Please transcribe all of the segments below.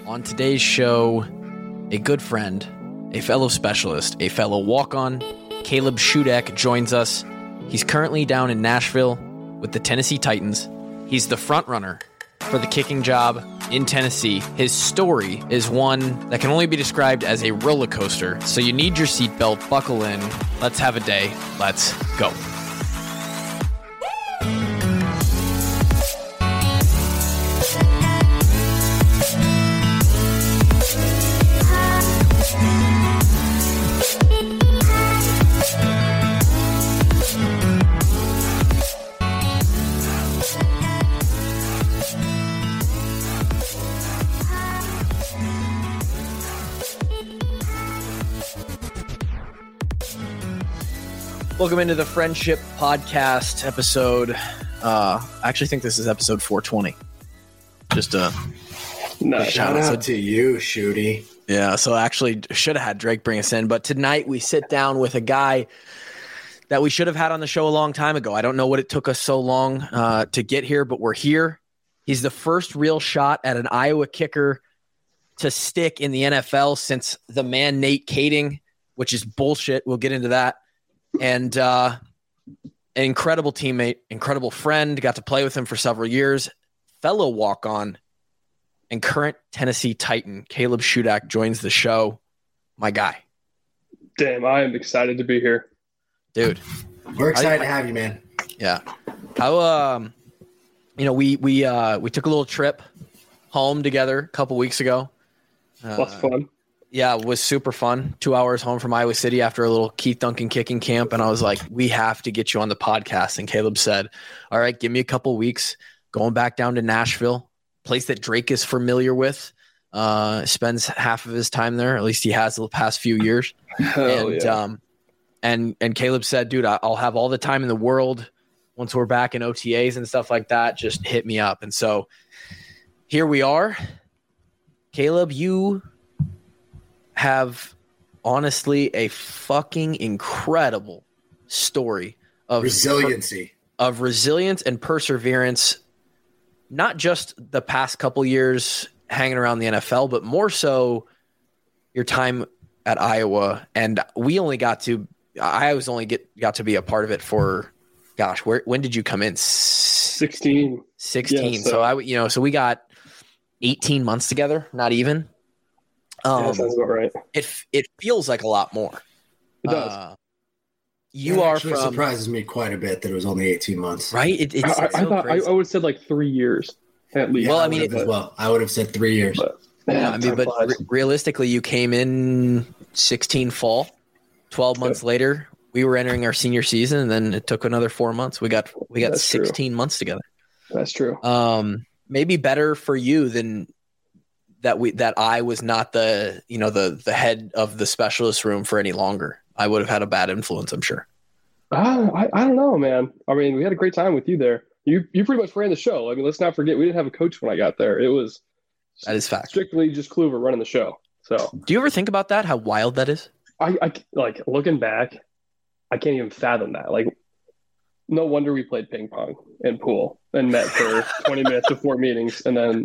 On today's show, a good friend, a fellow specialist, a fellow walk-on, Caleb Shudak joins us. He's currently down in Nashville with the Tennessee Titans. He's the front runner for the kicking job in Tennessee. His story is one that can only be described as a roller coaster. So you need your seatbelt, buckle in. Let's have a day. Let's go. Welcome into the Friendship Podcast episode. I actually think this is episode 420. Just a shout out to you, Shooty. Yeah, so actually should have had Drake bring us in, but tonight we sit down with a guy that we should have had on the show a long time ago. I don't know what it took us so long to get here, but we're here. He's the first real shot at an Iowa kicker to stick in the NFL since the man Nate Kading, which is bullshit. We'll get into that. And an incredible teammate, incredible friend, got to play with him for several years, fellow walk-on and current Tennessee Titan, Caleb Shudak joins the show. My guy. Damn, I am excited to be here. Dude. We're excited to have you, man. Yeah. How, we took a little trip home together a couple weeks ago. Lots of fun. Yeah, it was super fun. 2 hours home from Iowa City after a little Keith Duncan kicking camp. And I was like, we have to get you on the podcast. And Caleb said, all right, give me a couple weeks. Going back down to Nashville, place that Drake is familiar with. Spends half of his time there. At least he has the past few years. And Caleb said, dude, I'll have all the time in the world once we're back in OTAs and stuff like that. Just hit me up. And so here we are. Caleb, you have honestly a fucking incredible story of resilience and perseverance, not just the past couple years hanging around the NFL, but more so your time at Iowa. And I only got to be a part of it for, gosh, when did you come in? 16. Yeah, so we got 18 months together, not even. Yeah, sounds about right. It feels like a lot more. It does. It surprises me quite a bit that it was only 18 months. Right? I would have said like 3 years at least. Well, I would have said 3 years. But realistically, you came in 16 fall. 12 months later, we were entering our senior season, and then it took another 4 months. We got 16 months together. That's true. Maybe better for you than that I was not the head of the specialist room for any longer. I would have had a bad influence, I'm sure. I don't know, man. I mean, we had a great time with you there. You pretty much ran the show. I mean, let's not forget we didn't have a coach when I got there. That is fact. Strictly just Kluver running the show. So, do you ever think about that? How wild that is? I like looking back, I can't even fathom that. Like, no wonder we played ping pong and pool and met for 20 minutes before meetings, and then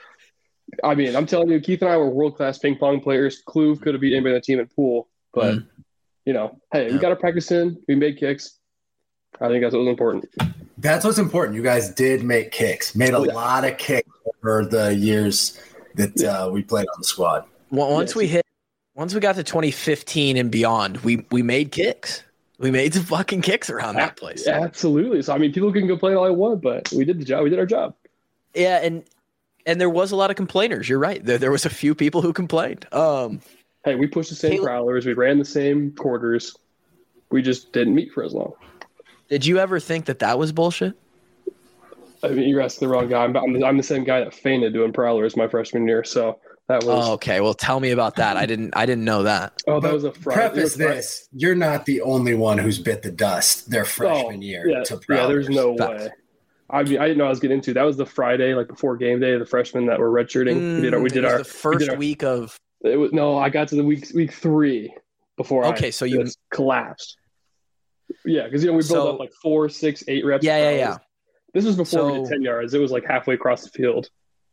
I mean, I'm telling you, Keith and I were world-class ping pong players. Kluve could have beat anybody on the team in pool, but hey, we got to practice in. We made kicks. I think that's what was important. That's what's important. You guys did make kicks. Made a lot of kicks over the years that we played on the squad. Once we got to 2015 and beyond, we made kicks. We made some fucking kicks around that place. Absolutely. So I mean, people can complain all they want, but we did the job. We did our job. Yeah, and there was a lot of complainers. You're right. There was a few people who complained. Hey, we pushed the same prowlers. We ran the same quarters. We just didn't meet for as long. Did you ever think that was bullshit? I mean, you're asking the wrong guy. I'm the same guy that fainted doing prowlers my freshman year. So that was. Oh, okay. Well, tell me about that. I didn't know that. Oh, that was a Friday. Preface this: you're not the only one who's bit the dust their freshman year to prowlers. Yeah, there's no way. I mean, I didn't know I was getting into. That was the Friday, like before game day, the freshmen that were redshirting. We did our the first week of. It was I got to the week 3 before. Okay, so you collapsed. Yeah, because we built up like 4, 6, 8 reps. Yeah. This was before we did 10 yards. It was like halfway across the field.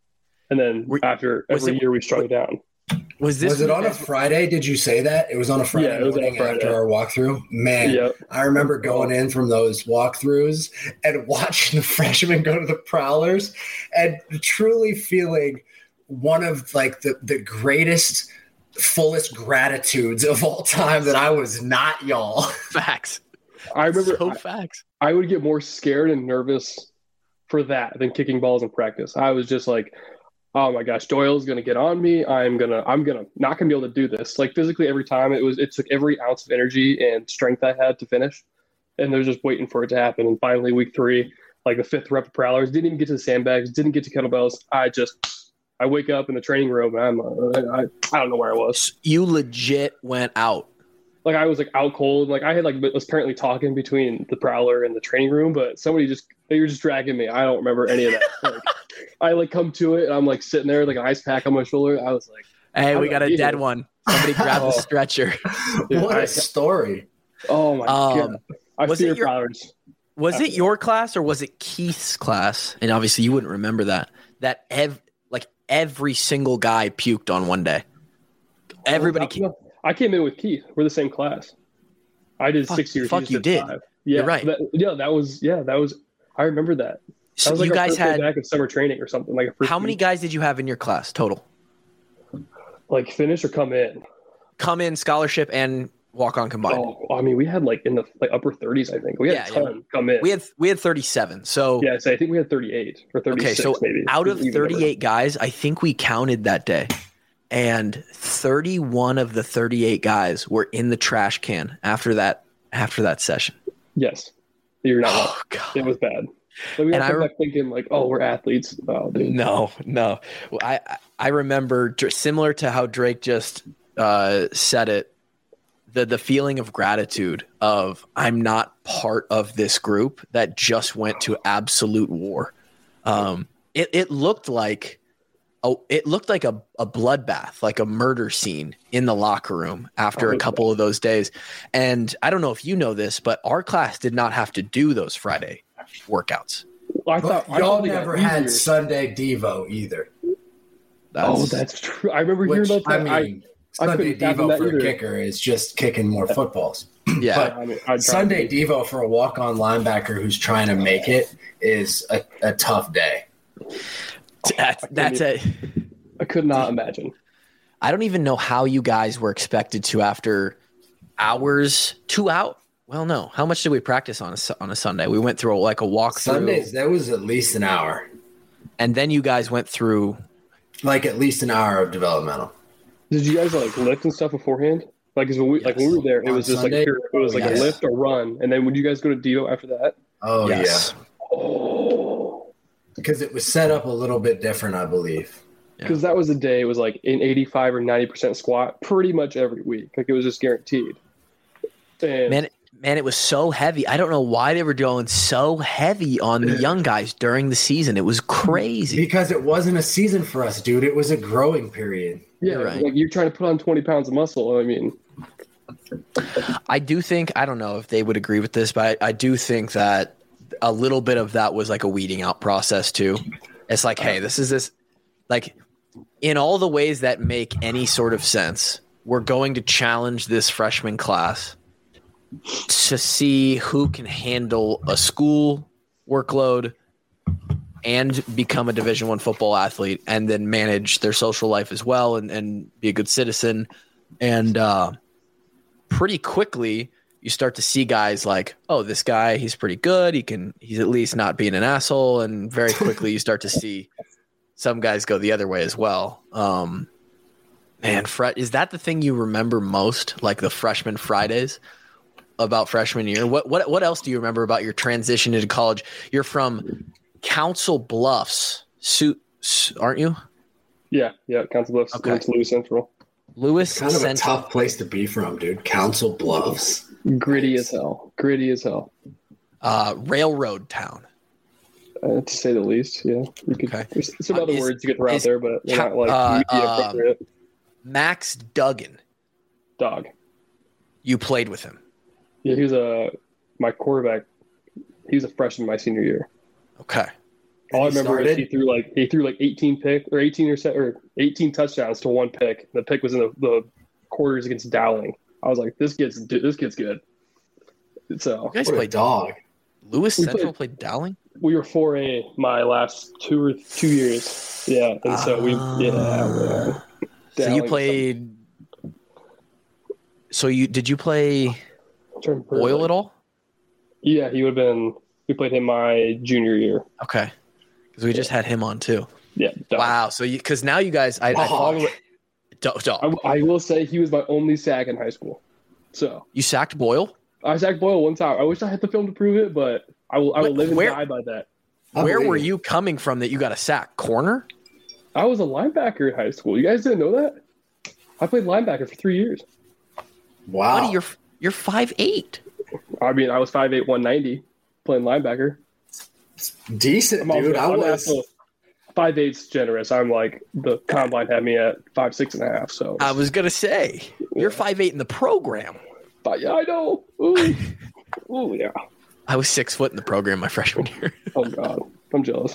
And then after every year, we strung it down. Was it on a Friday? Did you say that? It was on a Friday morning after our walkthrough? Man, I remember going in from those walkthroughs and watching the freshmen go to the Prowlers and truly feeling one of like the greatest, fullest gratitudes of all time that I was not y'all. Facts. I remember facts. I would get more scared and nervous for that than kicking balls in practice. I was just like, oh my gosh, Doyle's gonna get on me. I'm not gonna be able to do this. Like physically every time it took every ounce of energy and strength I had to finish. And they're just waiting for it to happen. And finally week 3, like the 5th rep of Prowlers, didn't even get to the sandbags, didn't get to kettlebells. I wake up in the training room and I don't know where I was. You legit went out. Like I was like out cold. Like I had was apparently talking between the Prowler and the training room, but they were just dragging me. I don't remember any of that. I come to it and I'm like sitting there, like an ice pack on my shoulder. I was like, hey, we got a dead one. Somebody grab the stretcher. Dude, what a story. Oh my God. I fear Prowlers. Was it your class or was it Keith's class? And obviously you wouldn't remember that every single guy puked on one day. Everybody. I came in with Keith. We're the same class. I did 6 years. Fuck, you did. 5. Yeah, you're right. That was. I remember that. So that was you guys had back in summer training or something like. How many guys did you have in your class total? Like finish or come in? Come in, scholarship and walk on combined. Oh, I mean, we had in the upper 30s. I think we had a ton come in. We had 37. So I think we had 38 or 36. Okay, so maybe. out of 38 guys, I think we counted that day. And 31 of the 38 guys were in the trash can after that session. Yes. You're not wrong. God. It was bad. So we were thinking we're athletes. Oh, dude. No. I remember similar to how Drake just said it, the feeling of gratitude of I'm not part of this group that just went to absolute war. It looked like a bloodbath, like a murder scene in the locker room after a couple of those days. And I don't know if you know this, but our class did not have to do those Friday workouts. I thought y'all never had Sunday Devo either. That's true. I remember hearing about that. I mean, Sunday Devo for a kicker is just kicking more footballs. Yeah. But Sunday Devo for a walk-on linebacker who's trying to make it is a tough day. I could not imagine. I don't even know how you guys were expected to after hours 2 out. Well, no. How much did we practice on a Sunday? We went through a walkthrough. Sundays, that was at least an hour. And then you guys went through at least an hour of developmental. Did you guys lift and stuff beforehand? When we were there, it was just Sunday, a lift or run. And then would you guys go to Devo after that? Oh, yes. Yeah. Oh. Because it was set up a little bit different, I believe. Because that was the day it was an 85 or 90% squat pretty much every week. It was just guaranteed. And Man, it was so heavy. I don't know why they were going so heavy on the young guys during the season. It was crazy. Because it wasn't a season for us, dude. It was a growing period. Yeah, right. You're trying to put on 20 pounds of muscle. I mean, I do think, I don't know if they would agree with this, but I do think that a little bit of that was a weeding out process too. It's hey, this is this, in all the ways that make any sort of sense, we're going to challenge this freshman class to see who can handle a school workload and become a Division I football athlete and then manage their social life as well and be a good citizen. And pretty quickly you start to see guys oh, this guy, he's pretty good. He's at least not being an asshole. And very quickly you start to see some guys go the other way as well. Man, is that the thing you remember most? The freshman Fridays? About freshman year? What else do you remember about your transition into college? You're from Council Bluffs, aren't you? Yeah, Council Bluffs. Okay. It's Lewis Central. Lewis kind of Central. a tough place to be from, dude. Council Bluffs. Gritty as hell. Railroad town. To say the least, yeah. Okay. There's some other words you could throw out there, but they're not media appropriate. Max Duggan. Dog. You played with him. Yeah, he was my quarterback. He was a freshman my senior year. Okay. All I remember is he threw like 18 touchdowns to one pick. The pick was in the quarters against Dowling. I was like, this kid's good. So you guys played dog. Lewis Central played Dowling? We were 4A my last 2 years. Yeah. And so so you played did you play Boyle at all? Yeah, he would have been. We played him my junior year. Okay. Because we just had him on too. Yeah. Dog. Wow. So because now you guys I follow it. I will say he was my only sack in high school. So you sacked Boyle? I sacked Boyle one time. I wish I had the film to prove it, but I will live and die by that. Where were you coming from that you got a sack? Corner? I was a linebacker in high school. You guys didn't know that? I played linebacker for 3 years. Wow. Buddy, you're 5'8". I mean, I was 5'8", 190, playing linebacker. Decent, dude. I was 5'8's generous. I'm like, the combine had me at 5'6.5". So I was gonna say you're 5'8" in the program. But yeah, I know. Ooh. Ooh, yeah. I was 6 foot in the program my freshman year. Oh God, I'm jealous.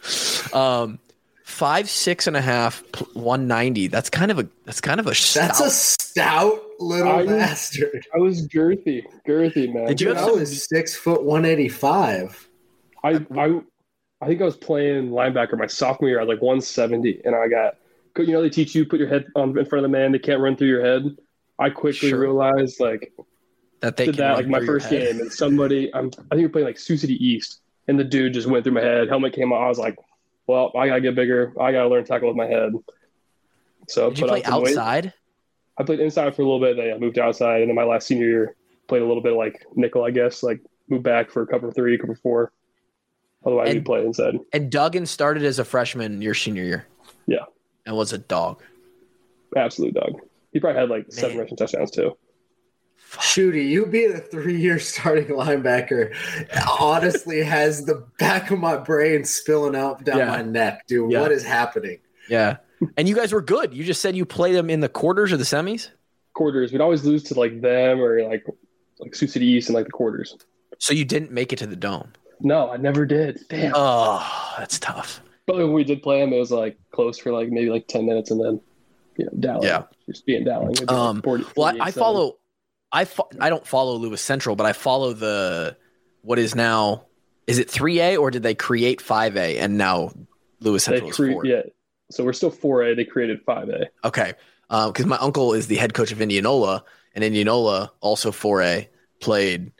5'6.5", 190. That's kind of a stout. That's a stout little bastard. I was girthy, man. Did you? I was 6 foot 185. I think I was playing linebacker my sophomore year. I was like 170, and I got. They teach you put your head in front of the man. They can't run through your head. I quickly realized that they did that like my first game, and somebody I think we were playing like Sioux City East, and the dude just went through my head. Helmet came out. I was like, well, I gotta get bigger. I gotta learn to tackle with my head. So did you play outside? I played inside for a little bit. Then I moved outside, and then my last senior year played a little bit like nickel, I guess. Like moved back for cover 3, cover 4. Otherwise, we play inside. And Duggan started as a freshman your senior year. Yeah, and was a dog. Absolute dog. He probably had like 7 rushing touchdowns too. Shooty, you being a 3-year starting linebacker honestly has the back of my brain spilling out down my neck, dude. Yeah. What is happening? Yeah. And you guys were good. You just said you played them in the quarters or the semis? Quarters. We'd always lose to like them or like Sioux City East in like the quarters. So you didn't make it to the Dome? No, I never did. Damn. Oh, that's tough. But when we did play them, it was like close for like maybe like 10 minutes and then Dowling. Yeah. Just being Dowling. Like 40, well, I follow – I don't follow Lewis Central, but I follow what is now – is it 3A or did they create 5A and now Lewis Central is 4? Yeah. So we're still 4A. They created 5A. Okay. Because my uncle is the head coach of Indianola, and Indianola, also 4A, played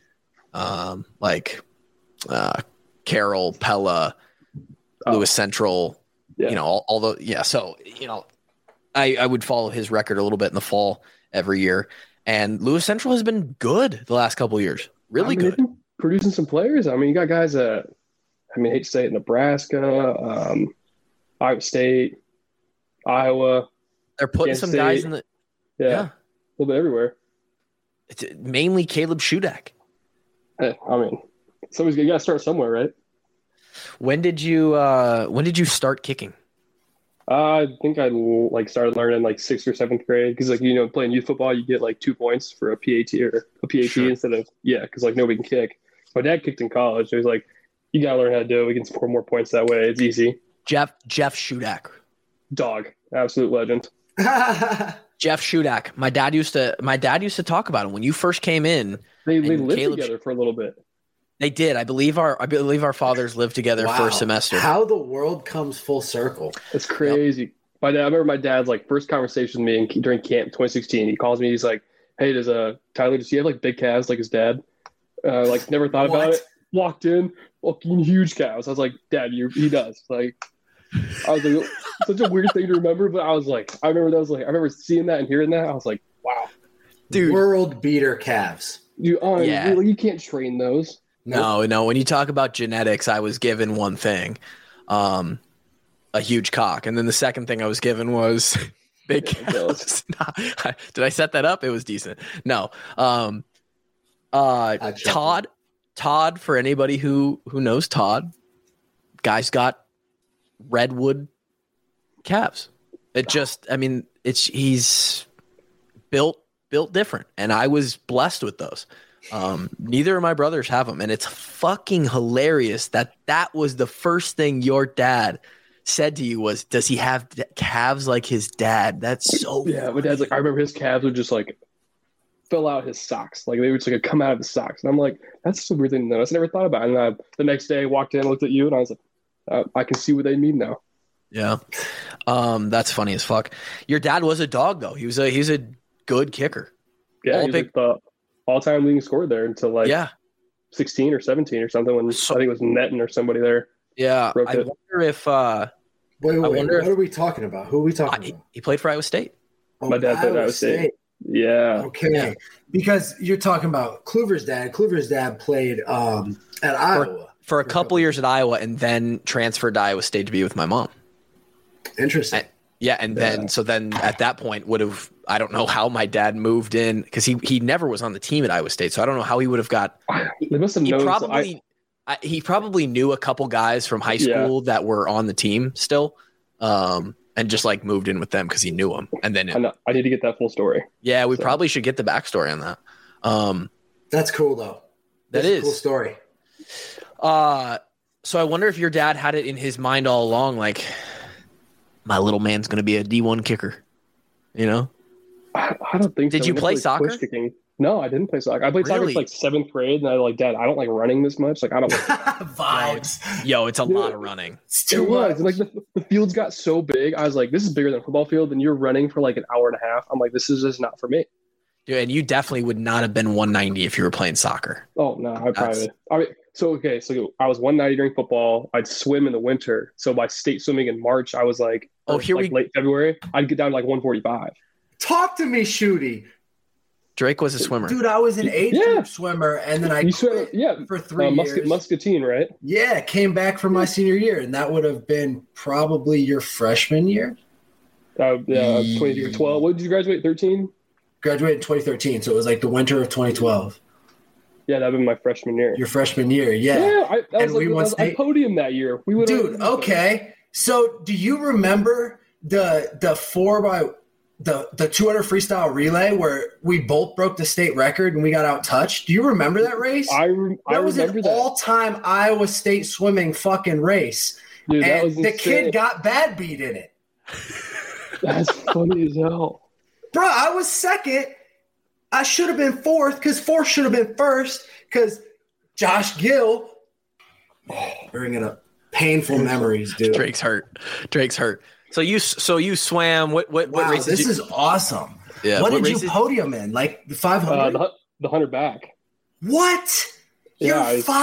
Carroll, Pella, Lewis Central, all the – yeah. So, I would follow his record a little bit in the fall every year. And Lewis Central has been good the last couple of years. Really good. Producing some players. I mean, you got guys at, I hate to say it, Nebraska, Iowa State, Iowa. They're putting some guys in the – Yeah. A little bit everywhere. It's mainly Caleb Shudak. Hey, somebody's got to start somewhere, right? When did you start kicking? I think I started learning 6th or 7th grade because playing youth football you get 2 points for a PAT instead of because nobody can kick. My dad kicked in college. So he's like, you gotta learn how to do it. We can score more points that way. It's easy. Jeff Shudak, dog, absolute legend. Jeff Shudak. My dad used to talk about him when you first came in. They lived together for a little bit. They did. I believe our fathers lived together for a semester. How the world comes full circle. It's crazy. Yep. I remember my dad's first conversation with me during camp 2016. He calls me. He's like, "Hey, Tyler? Does he have big calves like his dad?" Never thought about it. Walked in, fucking huge calves. I was like, "Dad, he does." I was like, such a weird thing to remember, but I was like, I remember seeing that and hearing that. I was like, wow, dude, world beater calves. You can't train those. No. When you talk about genetics, I was given one thing, a huge cock. And then the second thing I was given was big calves. Did I set that up? It was decent. No. Todd, for anybody who knows Todd, guy's got redwood calves. He's built different. And I was blessed with those. Neither of my brothers have them, and it's fucking hilarious that was the first thing your dad said to you was, does he have calves like his dad? That's so funny. My dad's like, I remember his calves would just like fill out his socks, like they would just like come out of his socks, and I'm like, that's a weird thing to notice. I never thought about it. And the next day I walked in, looked at you, and I was like, I can see what they mean now. Yeah. That's funny as fuck. Your dad was a dog though. He's a good kicker. Yeah, he's like the all-time leading scorer there until like 16 or 17 or something when I think it was Netton or somebody there. Yeah, I wonder if wait, what are we talking about? Who are we talking about? He played for Iowa State. Oh, my dad played Iowa State. Yeah. Okay. Yeah. Because you're talking about Kluver's dad. Kluver's dad played at Iowa for a couple years at Iowa, and then transferred to Iowa State to be with my mom. Interesting. Then at that point I don't know how my dad moved in, because he never was on the team at Iowa State, so I don't know how he would have got. They must have known. He probably knew a couple guys from high school that were on the team still, and just like moved in with them because he knew them. And then I need to get that full story. Yeah, we probably should get the backstory on that. That's cool though. That's a cool story. So I wonder if your dad had it in his mind all along, like, my little man's going to be a D1 kicker, you know? I don't think Did you play soccer? No, I didn't play soccer. I played soccer for like 7th grade, and I was like, Dad, I don't like running this much. Like, I don't vibes. Yo, it's a lot of running. It was. Like the fields got so big. I was like, this is bigger than a football field, and you're running for like an hour and a half. I'm like, this is just not for me. Dude, and you definitely would not have been 190 if you were playing soccer. Oh no, so I was 190 during football. I'd swim in the winter. So by state swimming in March, I was like, late February, I'd get down to like 145. Talk to me, Shooty. Drake was a swimmer. Dude, I was an age group swimmer, and then I quit for 3 years. Muscatine, right? Yeah, came back for my senior year, and that would have been probably your freshman year. 2012. What did you graduate, 13? Graduated in 2013, so it was like the winter of 2012. Yeah, that would be my freshman year. Your freshman year, yeah. Yeah, I podiumed that year. Dude, okay. So do you remember the 200 freestyle relay where we both broke the state record and we got out touched? Do you remember that race? That was an all-time Iowa State swimming fucking race. Dude, and the kid got bad beat in it. That's funny as hell. Bro, I was second. I should have been fourth because fourth should have been first because Josh Gill. Bringing up painful memories, dude. Drake's hurt. So you swam. What race? This is awesome. Yeah. What did you podium in? Like the 500? The 100 back. What? You're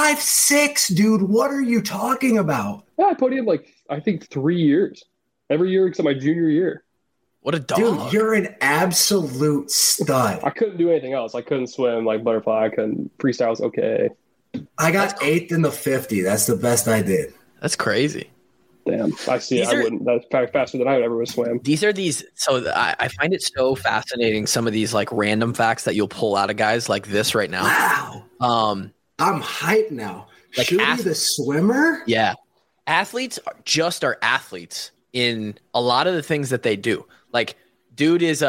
5'6", dude. What are you talking about? Yeah, I podiumed like I think 3 years. Every year except my junior year. What a dog. Dude, you're an absolute stud. I couldn't do anything else. I couldn't swim like butterfly. I couldn't. Freestyle was okay. I got 8th in the 50. That's the best I did. That's crazy. Damn. I see. I wouldn't. That's faster than I would ever swim. So I find it so fascinating, some of these like random facts that you'll pull out of guys like this right now. Wow. I'm hyped now. Like Shooty the swimmer? Yeah. Athletes are athletes in a lot of the things that they do. Like, dude is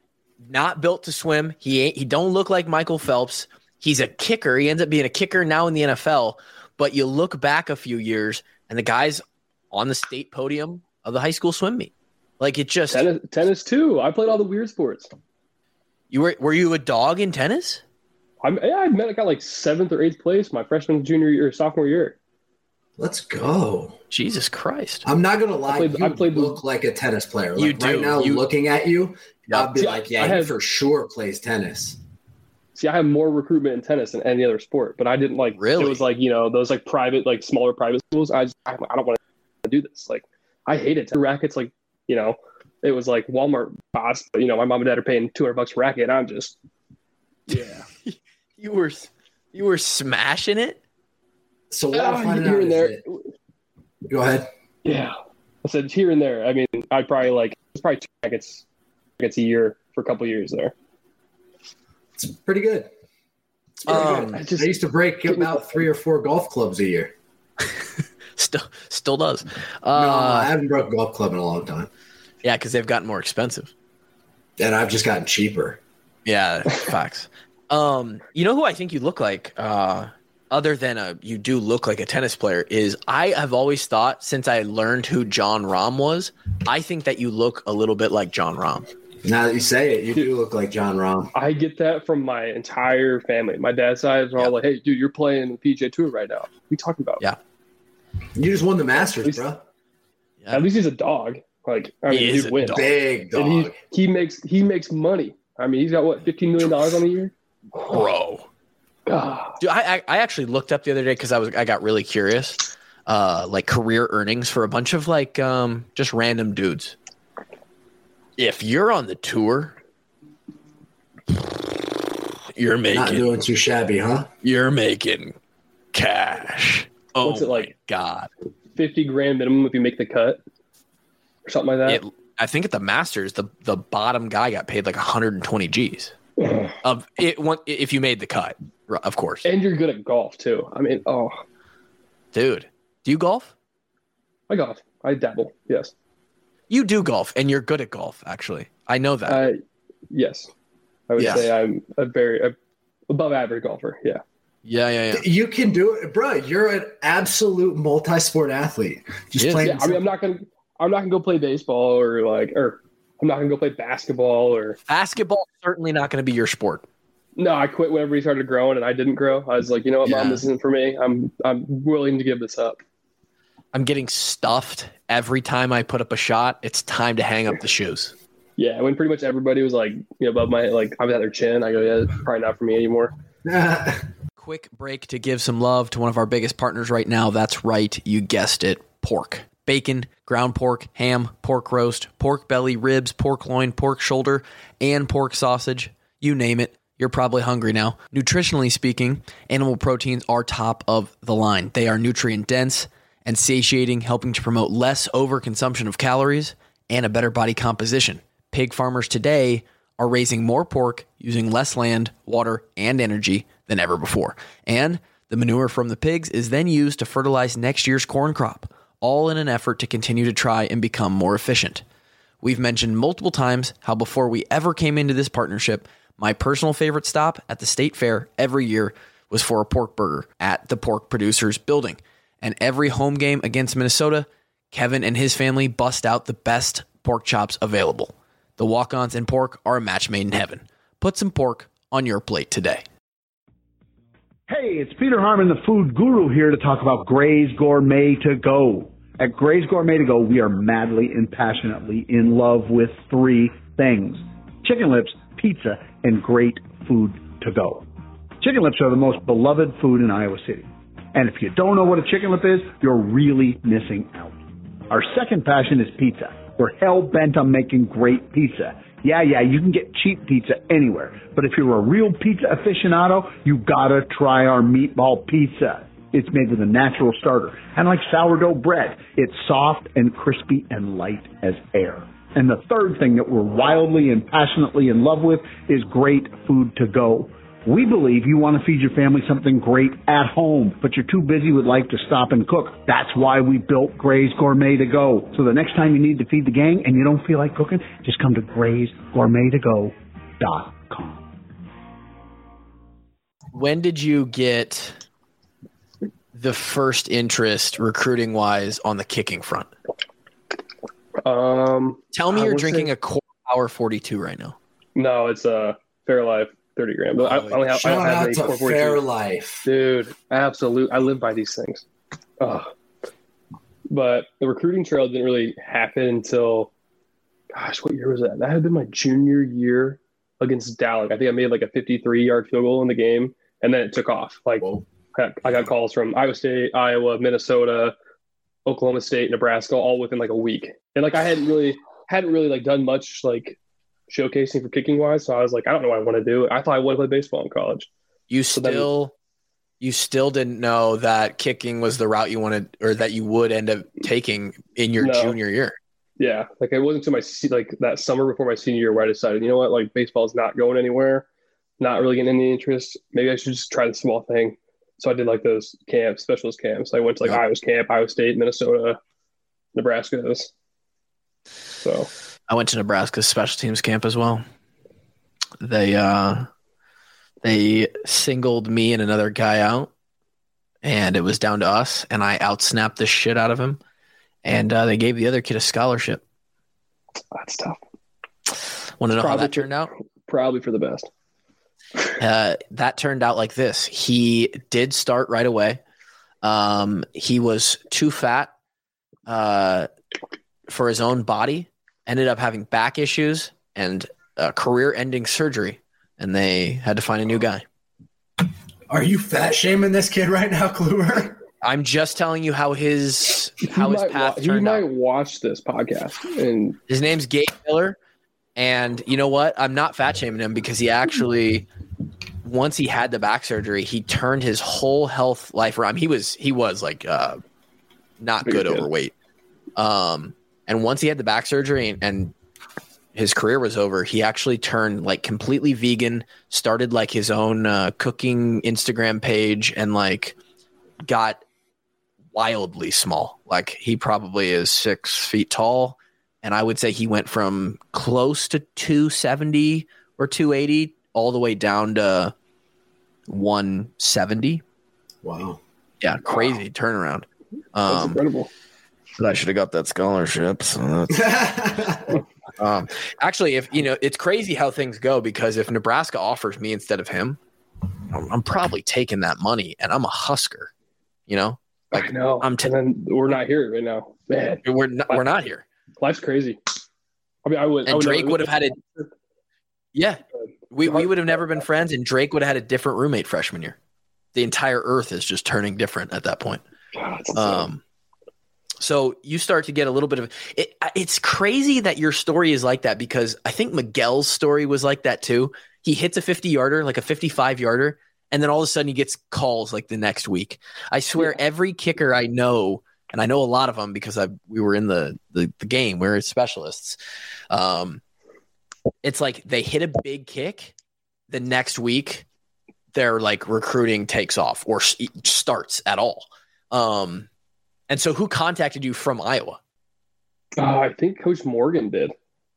not built to swim. He don't look like Michael Phelps. He's a kicker. He ends up being a kicker now in the NFL. But you look back a few years, and the guy's on the state podium of the high school swim meet. Like, it just tennis too. I played all the weird sports. Were you a dog in tennis? I got like 7th or 8th place my freshman, junior year, sophomore year. Let's go. Jesus Christ. I'm not going to lie. You look like a tennis player. Like, you do. Right now, looking at you, I'll be like, he for sure plays tennis. See, I have more recruitment in tennis than any other sport, but I didn't like, really? It was like, those like private, like smaller private schools. I don't want to do this. Like, I hated tennis rackets. Like, it was like Walmart cost, but my mom and dad are paying $200 a racket. I'm just, yeah. You were smashing it. So what I'm finding out is go ahead. Yeah, I said here and there. I mean, I probably it's probably 2 rackets a year for a couple of years there. It's pretty good. Good. I used to break about 3 or 4 golf clubs a year. Still does. No, I haven't broke a golf club in a long time. Yeah, because they've gotten more expensive. And I've just gotten cheaper. Yeah, facts. You know who I think you look like, other than you do look like a tennis player, is I have always thought, since I learned who Jon Rahm was, I think that you look a little bit like Jon Rahm. Now that you say it, you do look like Jon Rahm. I get that from my entire family. My dad's side is all like, "Hey, dude, you're playing the PGA Tour right now. What are you talking about?" Yeah. You just won the Masters, bro. Yeah. At least he's a dog. Like, I mean, he's a wins. Big dog. And he makes money. I mean, he's got what, $15 million on the year, bro. Dude, I actually looked up the other day because I got really curious, like career earnings for a bunch of like just random dudes. If you're on the tour, you're making not doing too shabby, huh? You're making cash. Oh, what's it like? God, $50,000 minimum if you make the cut, or something like that. I think at the Masters, the bottom guy got paid like 120 G's of it if you made the cut, of course. And you're good at golf too. I mean, dude, do you golf? I golf. I dabble. Yes. You do golf, and you're good at golf. Actually, I know that. Yes, I would say I'm a very above average golfer. Yeah. Yeah. You can do it, bro. You're an absolute multi-sport athlete. Just playing. Yeah, I mean, I'm not gonna go play baseball or I'm not gonna go play basketball or basketball. Certainly not going to be your sport. No, I quit whenever he started growing, and I didn't grow. I was like, you know what, Mom, this isn't for me. I'm willing to give this up. I'm getting stuffed every time I put up a shot. It's time to hang up the shoes. Yeah, when pretty much everybody was like, above my I was at their chin. I go, yeah, it's probably not for me anymore. Quick break to give some love to one of our biggest partners right now. That's right, you guessed it, pork. Bacon, ground pork, ham, pork roast, pork belly, ribs, pork loin, pork shoulder, and pork sausage. You name it. You're probably hungry now. Nutritionally speaking, animal proteins are top of the line. They are nutrient dense and satiating, helping to promote less overconsumption of calories and a better body composition. Pig farmers today are raising more pork using less land, water, and energy than ever before. And the manure from the pigs is then used to fertilize next year's corn crop, all in an effort to continue to try and become more efficient. We've mentioned multiple times how before we ever came into this partnership, my personal favorite stop at the state fair every year was for a pork burger at the Pork Producers Building. And every home game against Minnesota, Kevin and his family bust out the best pork chops available. The walk-ons and pork are a match made in heaven. Put some pork on your plate today. Hey, it's Peter Harmon, the food guru, here to talk about Gray's Gourmet To Go. At Gray's Gourmet To Go, we are madly and passionately in love with three things: chicken lips, pizza, and great food to go. Chicken lips are the most beloved food in Iowa City. And if you don't know what a chicken lip is, you're really missing out. Our second passion is pizza. We're hell-bent on making great pizza. Yeah, you can get cheap pizza anywhere. But if you're a real pizza aficionado, you gotta try our meatball pizza. It's made with a natural starter. And like sourdough bread, it's soft and crispy and light as air. And the third thing that we're wildly and passionately in love with is great food to go. We believe you want to feed your family something great at home, but you're too busy with life to stop and cook. That's why we built Gray's Gourmet To Go. So the next time you need to feed the gang and you don't feel like cooking, just come to graysgourmettogo.com. When did you get the first interest recruiting-wise on the kicking front? Tell me you're drinking a Core Power 42 right now. No, it's a Fairlife 30 gram. But I don't have any Core 42. Fairlife, dude. Absolute. I live by these things. But the recruiting trail didn't really happen until, what year was that? That had been my junior year against Dallas. I think I made like a 53-yard field goal in the game, and then it took off. I got calls from Iowa State, Iowa, Minnesota, Oklahoma State, Nebraska, all within like a week. And I hadn't really done much showcasing for kicking wise. So I was like, I don't know what I want to do. I thought I would play baseball in college. You still didn't know that kicking was the route you wanted, or that you would end up taking in your junior year. Yeah. It wasn't until that summer before my senior year where I decided, you know what, baseball is not going anywhere, not really getting any interest. Maybe I should just try the small thing. So I did those camps, specialist camps. I went to Iowa's camp, Iowa State, Minnesota, Nebraska's. So I went to Nebraska's special teams camp as well. They They singled me and another guy out, and it was down to us, and I outsnapped the shit out of him, and they gave the other kid a scholarship. That's tough. Want to know how that turned out? Probably for the best. That turned out like this. He did start right away. He was too fat for his own body, ended up having back issues and career-ending surgery, and they had to find a new guy. Are you fat shaming this kid right now, Kluber? I'm just telling you how his path turned out. He might watch this podcast. And his name's Gabe Miller, and you know what? I'm not fat shaming him because he actually, once he had the back surgery, he turned his whole health life around. He was like not good overweight. And once he had the back surgery and his career was over, he actually turned like completely vegan, started like his own cooking Instagram page, and like got wildly small. Like he probably is 6 feet tall. And I would say he went from close to 270 or 280 all the way down to 170. Wow. Yeah. Crazy turnaround. That's incredible. But I should have got that scholarship. So that's actually, if you know, it's crazy how things go, because if Nebraska offers me instead of him, I'm probably taking that money, and I'm a Husker, you know, like I know. And then we're not here right now, man. We're not here. Life's crazy. I mean, I would. Drake would have had it. Yeah, we would have never been friends, and Drake would have had a different roommate freshman year. The entire earth is just turning different at that point. God, so you start to get a little bit of it. It's crazy that your story is like that, because I think Miguel's story was like that too. He hits a 50-yarder, like a 55-yarder, and then all of a sudden he gets calls like the next week. I swear every kicker I know, and I know a lot of them because we were in the game. We're specialists. It's like they hit a big kick. The next week, their like recruiting takes off or starts at all. And so who contacted you from Iowa? I think Coach Morgan did.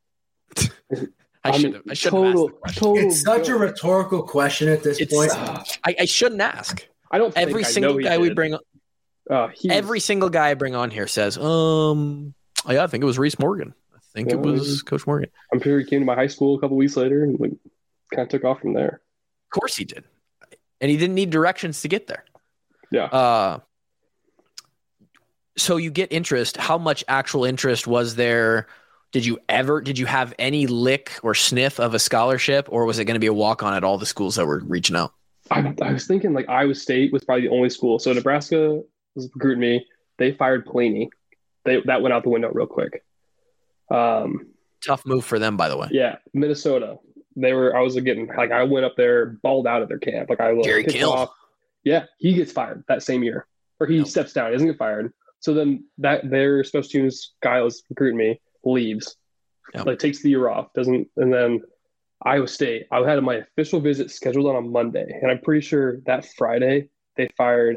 I should have asked the question. It's such a rhetorical question at this point. I shouldn't ask. I don't think every single guy we bring on. Every single guy I bring on here says, I think it was Reese Morgan. I think it was Coach Morgan. I'm sure he came to my high school a couple weeks later and like kind of took off from there. Of course he did. And he didn't need directions to get there. Yeah. So you get interest. How much actual interest was there? Did you have any lick or sniff of a scholarship, or was it going to be a walk-on at all the schools that were reaching out? I was thinking like Iowa State was probably the only school. So Nebraska was recruiting me. They fired Pelini. That went out the window real quick. Tough move for them, by the way. Yeah. Minnesota. I went up there, balled out at their camp. Like Jerry Kill. Yeah. He gets fired that same year, or he steps down. He doesn't get fired. So then their special teams guy was recruiting me, leaves, like takes the year off, and then Iowa State. I had my official visit scheduled on a Monday, and I'm pretty sure that Friday they fired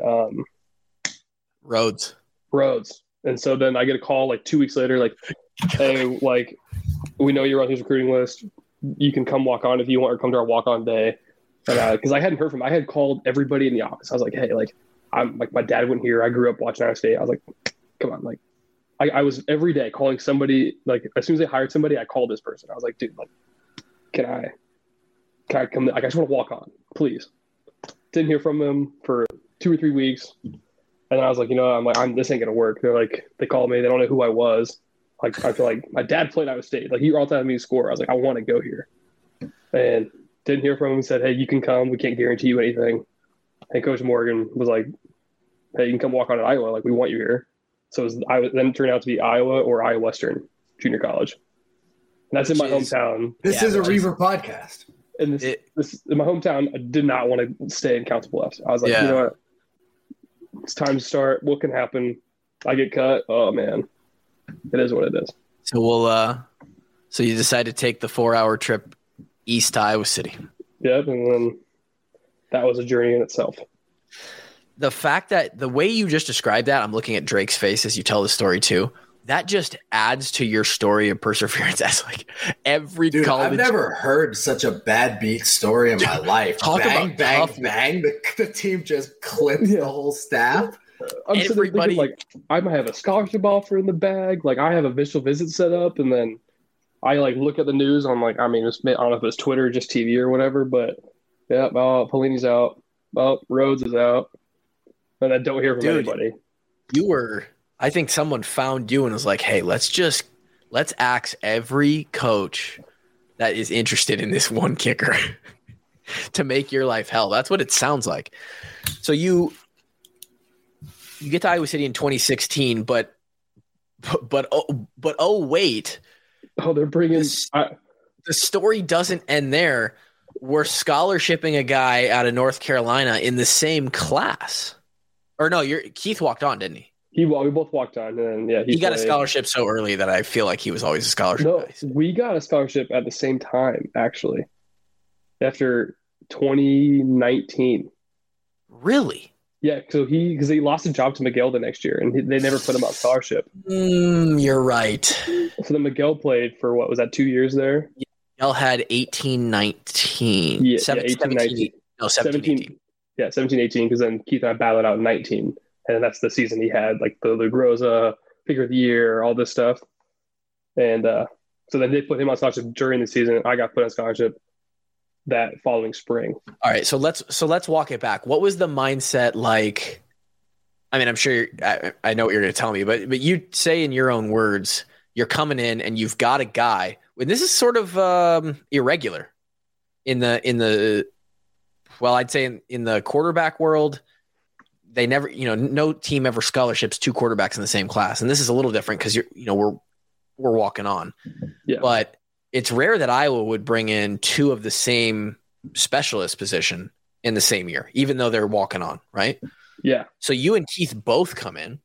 Rhodes. And so then I get a call like 2 weeks later, like, hey, like we know you're on his recruiting list. You can come walk on if you want, or come to our walk on day. Because I hadn't heard from him. I had called everybody in the office. I was like, hey, like I'm like, my dad went here. I grew up watching Iowa State. I was like, come on, like. I was every day calling somebody, like as soon as they hired somebody, I called this person. I was like, dude, like, can I come? Like, I just want to walk on, please. Didn't hear from them for 2 or 3 weeks. And I was like, this ain't going to work. They're like, they called me. They don't know who I was. Like, I feel like my dad played Iowa State. Like, he all telling me to score. I was like, I want to go here. And didn't hear from him. He said, hey, you can come. We can't guarantee you anything. And Coach Morgan was like, hey, you can come walk on at Iowa. Like, we want you here. So then it turned out to be Iowa or Iowa Western Junior College. And that's in my hometown. This is a Reaver podcast. And this in my hometown, I did not want to stay in Council Bluffs. I was like, you know what? It's time to start. What can happen? I get cut. Oh, man. It is what it is. So so you decide to take the 4-hour trip east to Iowa City. Yep. And then that was a journey in itself. The fact that the way you just described that, I'm looking at Drake's face as you tell the story too. that just adds to your story of perseverance as like every college. I've never heard such a bad beat story in my life. Bang. The team just clips the whole staff. I'm everybody thinking, like, I might have a scholarship offer in the bag. Like, I have a official visit set up, and then I like look at the news on like, I don't know if it's Twitter, or just TV or whatever, but yeah, Pelini's out. Rhodes is out. And I don't hear from anybody. I think someone found you and was like, hey, let's ask every coach that is interested in this one kicker to make your life hell. That's what it sounds like. So you get to Iowa City in 2016, but wait. Oh, they're bringing the story doesn't end there. We're scholarshiping a guy out of North Carolina in the same class. Or no, Keith walked on, didn't he? We both walked on, and then he got a scholarship so early that I feel like he was always a scholarship guy. We got a scholarship at the same time, actually, after 2019. Really? Yeah, so because he lost a job to Miguel the next year, and they never put him on scholarship. You're right. So then Miguel played for, what was that, 2 years there? Yeah, Miguel had 18-19. Yeah, 17-19. No, 17-18. Yeah, 17-18, because then Keith and I battled out in 19. And that's the season he had, like the Lugrosa, Figure of the Year, all this stuff. And so then they put him on scholarship during the season. I got put on scholarship that following spring. All right, so let's walk it back. What was the mindset like? I mean, I'm sure I know what you're going to tell me, but you say in your own words, you're coming in and you've got a guy. And this is sort of irregular in the I'd say in the quarterback world. They never, no team ever scholarships two quarterbacks in the same class. And this is a little different because we're walking on. Yeah. But it's rare that Iowa would bring in two of the same specialist position in the same year, even though they're walking on, right? Yeah. So you and Keith both come in,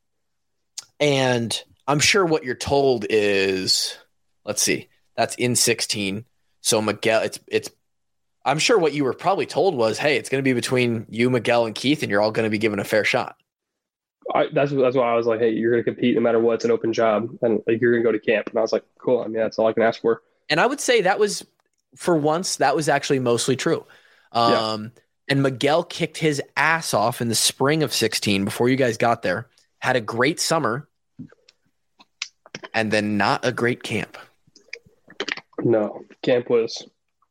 and I'm sure what you're told is, let's see, that's in 16. So Miguel, I'm sure what you were probably told was, hey, it's going to be between you, Miguel, and Keith, and you're all going to be given a fair shot. That's why I was like, hey, you're going to compete no matter what. It's an open job, and like, you're going to go to camp. And I was like, cool. I mean, that's all I can ask for. And I would say that was, for once, that was actually mostly true. And Miguel kicked his ass off in the spring of 16 before you guys got there, had a great summer, and then not a great camp. No, camp was...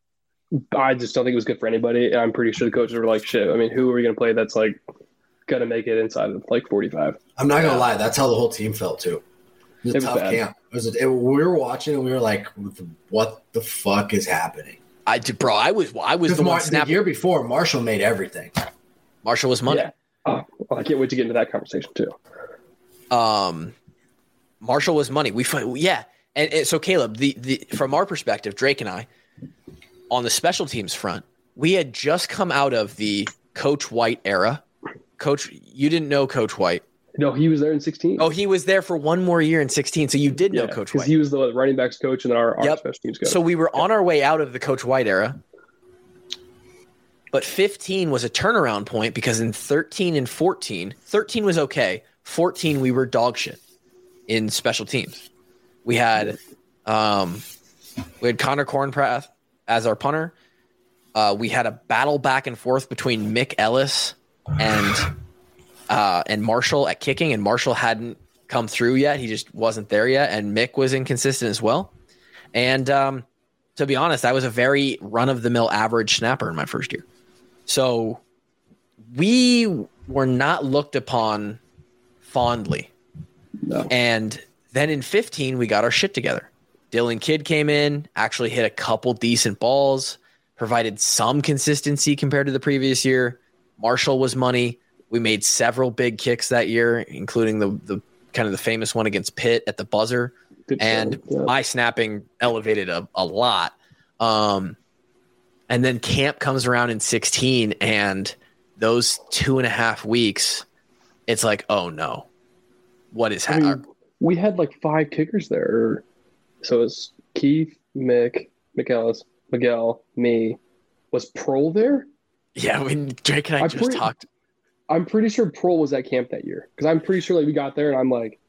I just don't think it was good for anybody. I'm pretty sure the coaches were like, shit, I mean, who are we going to play that's like going to make it inside of like 45? I'm not going to lie. That's how the whole team felt too. It was a tough camp. We were watching and we were like, what the fuck is happening? I was the one snapping. The year before, Marshall made everything. Marshall was money. Yeah. Oh, well, I can't wait to get into that conversation too. Marshall was money. And so Caleb, the from our perspective, Drake and I, on the special teams front, we had just come out of the Coach White era. You didn't know Coach White. No, he was there in 16. Oh, he was there for one more year in 16. So you did know Coach White. He was the running backs coach and our special teams coach. So we were on our way out of the Coach White era. But 15 was a turnaround point because in 13 and 14, 13 was okay. 14, we were dog shit in special teams. We had Connor Cornprath as our punter. We had a battle back and forth between Mick Ellis and Marshall at kicking, and Marshall hadn't come through yet. He just wasn't there yet, and Mick was inconsistent as well. And to be honest, I was a very run-of-the-mill average snapper in my first year. So we were not looked upon fondly. No. And then in 15, we got our shit together. Dylan Kidd came in, actually hit a couple decent balls, provided some consistency compared to the previous year. Marshall was money. We made several big kicks that year, including the kind of the famous one against Pitt at the buzzer. My snapping elevated a lot. And then camp comes around in 16, and those 2.5 weeks, it's like, oh no, what is happening? We had like 5 kickers there. So it's Keith, Mick, McEllis, Miguel, me. Was Prohl there? Yeah, when Drake and I talked. I'm pretty sure Prohl was at camp that year because I'm pretty sure like we got there and I'm like,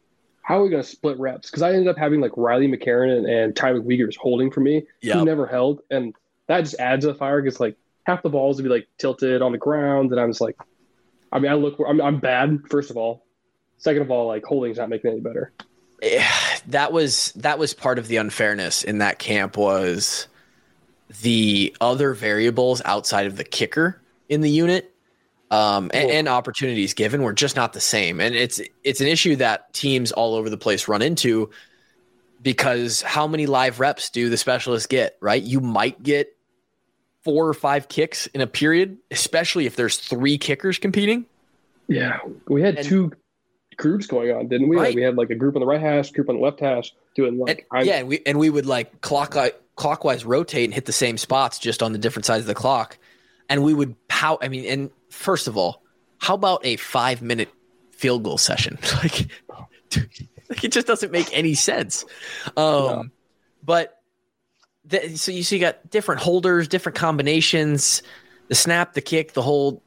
how are we going to split reps? Because I ended up having like Riley McCarron and Tyler Wiegers holding for me, who never held. And that just adds to the fire because like half the balls would be like tilted on the ground. And I'm just like, I mean, I'm bad, first of all. Second of all, like holding's not making it any better. That was part of the unfairness in that camp was the other variables outside of the kicker in the unit. And opportunities given were just not the same. And it's an issue that teams all over the place run into because how many live reps do the specialists get, right? You might get 4 or 5 kicks in a period, especially if there's 3 kickers competing. Yeah. We had 2 groups going on, didn't we? Right. Like we had like a group on the right hash, group on the left hash doing like we would like clockwise rotate and hit the same spots just on the different sides of the clock. And we would and first of all, how about a 5-minute field goal session? Like it just doesn't make any sense. No. But so you got different holders, different combinations, the snap, the kick, the hold.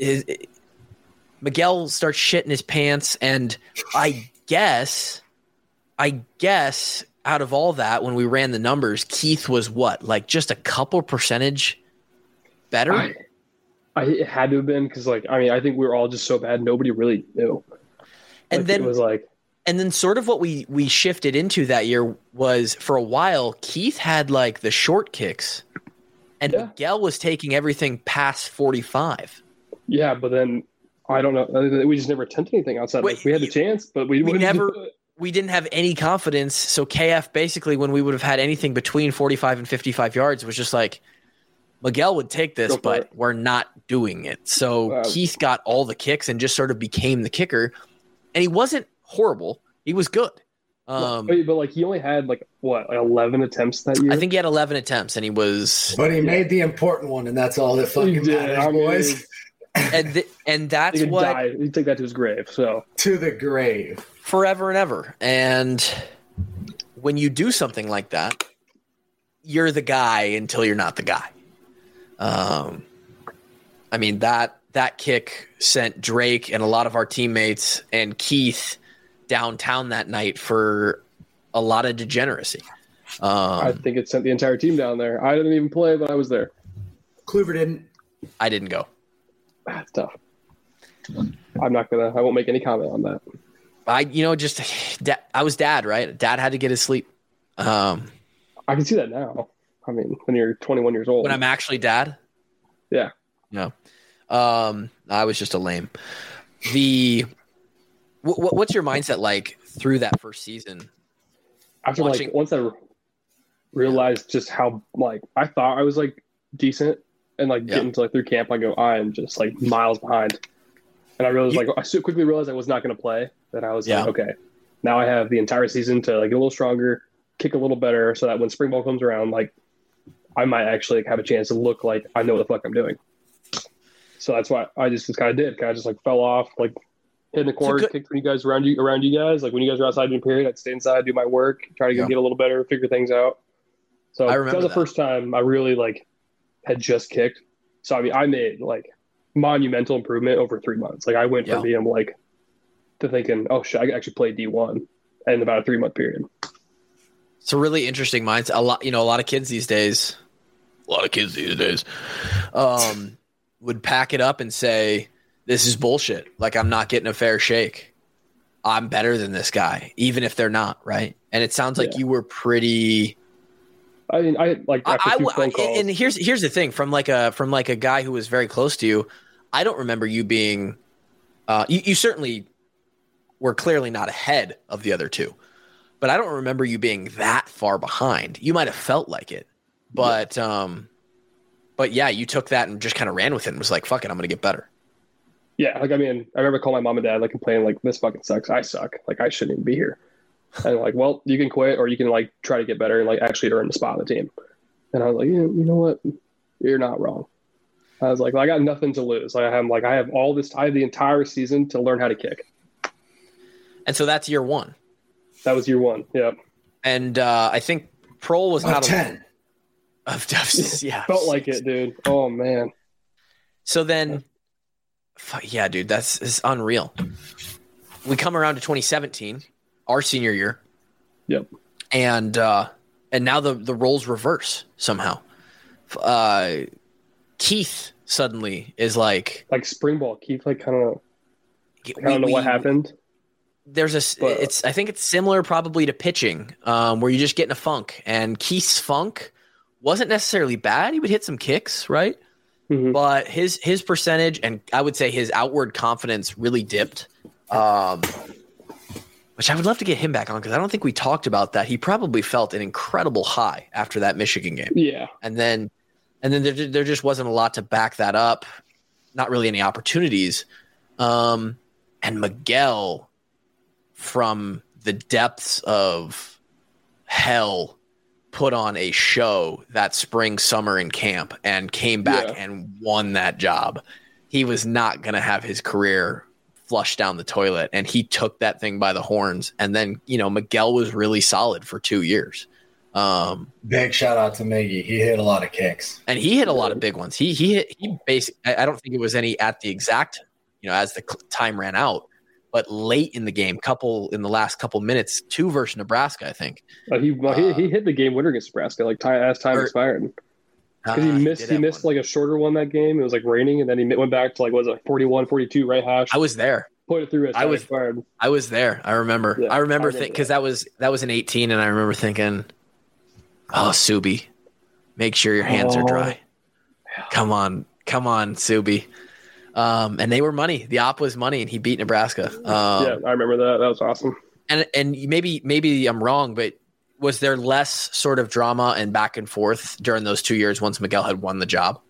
Miguel starts shitting his pants, and I guess out of all that, when we ran the numbers, Keith was what, like just a couple percentage better? It had to have been because, like, I mean, I think we were all just so bad, nobody really knew. And then it was like, and then sort of what we shifted into that year was for a while, Keith had like the short kicks, and Miguel was taking everything past 45. Yeah, but then I don't know. We just never attempted anything outside. Like, we had the chance, but we never. We didn't have any confidence. So KF basically, when we would have had anything between 45 and 55 yards, was just like, Miguel would take this, but we're not doing it. So Keith got all the kicks and just sort of became the kicker. And he wasn't horrible. He was good. But like he only had like 11 attempts that year? I think he had 11 attempts and he was. But he made the important one, and that's all that fucking matters, boys. And that's what. You take that to his grave. So to the grave. Forever and ever. And when you do something like that, you're the guy until you're not the guy. I mean, that kick sent Drake and a lot of our teammates and Keith downtown that night for a lot of degeneracy. I think it sent the entire team down there. I didn't even play, but I was there. Kluver didn't. I didn't go. That's tough. I won't make any comment on that. I was dad, right? Dad had to get his sleep. I can see that now. I mean, when you're 21 years old. When I'm actually dad? Yeah. No. I was just a lame. What's your mindset like through that first season? After once I realized just how I thought I was decent and getting to through camp, I go, I am just miles behind. And I realized I so quickly realized I was not going to play. That I was okay, now I have the entire season to get a little stronger, kick a little better, so that when spring ball comes around, I might actually have a chance to look like I know what the fuck I'm doing. So that's why I just kind of did. Kind of just fell off, hit in the corner, kicked when you guys around you guys. When you guys were outside doing period, I'd stay inside, do my work, try to get a little better, figure things out. So that was the first time I really had just kicked. So I mean, I made monumental improvement over 3 months. I went from being to thinking, oh shit, I could actually play D1 in about a 3-month period. It's a really interesting mindset. A lot of kids these days would pack it up and say, this is bullshit. I'm not getting a fair shake. I'm better than this guy, even if they're not, right? And it sounds like you were pretty. I mean, after 2 phone calls. And here's the thing, from a guy who was very close to you, I don't remember you being. You certainly were clearly not ahead of the other two, but I don't remember you being that far behind. You might have felt like it, but you took that and just kind of ran with it and was like, fuck it, I'm going to get better. Yeah. I remember calling my mom and dad, complaining, this fucking sucks. I suck. I shouldn't even be here. And well, you can quit or you can try to get better and actually earn the spot on the team. And I was like, you know what? You're not wrong. I was I got nothing to lose. I have all this, I have the entire season to learn how to kick. And so that's year 1. That was year 1. Yeah. And I think Prohl was not 10. Yeah. Felt like it, dude. Oh man. So then, dude, it's unreal. We come around to 2017. our senior year. Yep. And now the roles reverse somehow. Keith suddenly is like spring ball. Keith kind of. I don't know what happened. I think it's similar probably to pitching, where you just get in a funk. And Keith's funk wasn't necessarily bad. He would hit some kicks, right? Mm-hmm. But his percentage, and I would say his outward confidence really dipped. Which I would love to get him back on, because I don't think we talked about that. He probably felt an incredible high after that Michigan game. Yeah. And then there just wasn't a lot to back that up. Not really any opportunities. And Miguel, from the depths of hell, put on a show that spring, summer, in camp and came back and won that job. He was not going to have his career flushed down the toilet, and he took that thing by the horns. And then, Miguel was really solid for 2 years. Big shout out to Miggy. He hit a lot of kicks, and he hit a lot of big ones. He basically, I don't think it was any at the exact, as the time ran out, but late in the game, in the last couple minutes, 2 versus Nebraska, I think. He hit the game winner against Nebraska, as time expired. Because he missed like a shorter one that game. It was like raining, and then he went back to 41, 42 right hash. I was there. Put it through as time expired. I was there. I remember. Yeah, I remember because that was an 18, and I remember thinking, "Oh, Subi, make sure your hands are dry. Come on, Subi." And they were money. The op was money, and he beat Nebraska. I remember that. That was awesome. And maybe I'm wrong, but was there less sort of drama and back and forth during those 2 years once Miguel had won the job?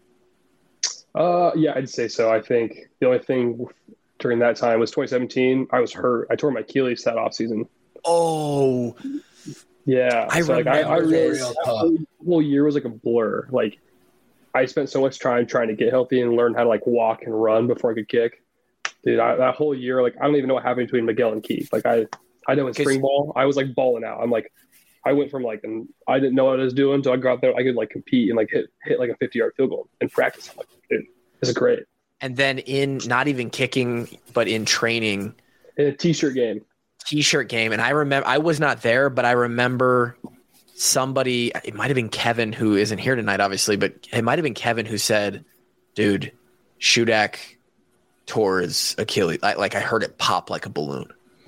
Yeah, I'd say so. I think the only thing during that time was 2017. I was hurt. I tore my Achilles that offseason. Oh, yeah. I remember. I realized that whole year was like a blur. Like, I spent so much time trying to get healthy and learn how to walk and run before I could kick. Dude, that whole year, I don't even know what happened between Miguel and Keith. I know in spring ball, I was balling out. I went from I didn't know what I was doing, so I got there. I could compete and hit a 50-yard field goal in practice. I'm dude, this is great. And then in not even kicking, but in training, in a t-shirt game. And I remember, I was not there, but I remember somebody. It might have been Kevin, who isn't here tonight, obviously, but it might have been Kevin who said, "Dude, Shudak tore his Achilles. I heard it pop like a balloon."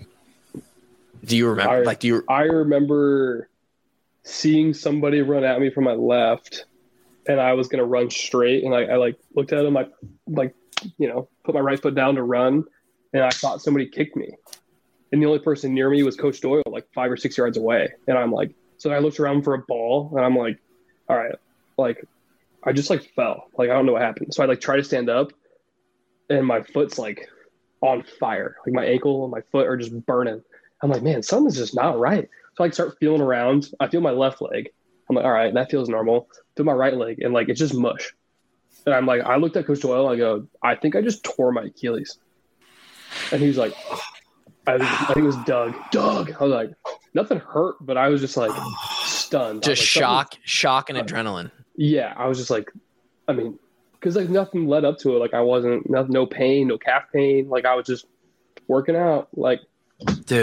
Do you remember? I remember seeing somebody run at me from my left, and I was gonna run straight, and I looked at him, put my right foot down to run, and I thought somebody kicked me, and the only person near me was Coach Doyle, 5 or 6 yards away, and I'm so I looked around for a ball, and I'm all right, I just fell, I don't know what happened, so I try to stand up, and my foot's on fire, my ankle and my foot are just burning. I'm man, something's just not right. So I start feeling around. I feel my left leg. I'm all right, that feels normal. Feel my right leg, and it's just mush. And I'm I looked at Coach Doyle. I go, I think I just tore my Achilles. And he's I think it was Doug. I was nothing hurt, but I was just stunned. Just shock and adrenaline. Yeah, I was just because nothing led up to it. I wasn't no pain, no calf pain. I was just working out. Dude.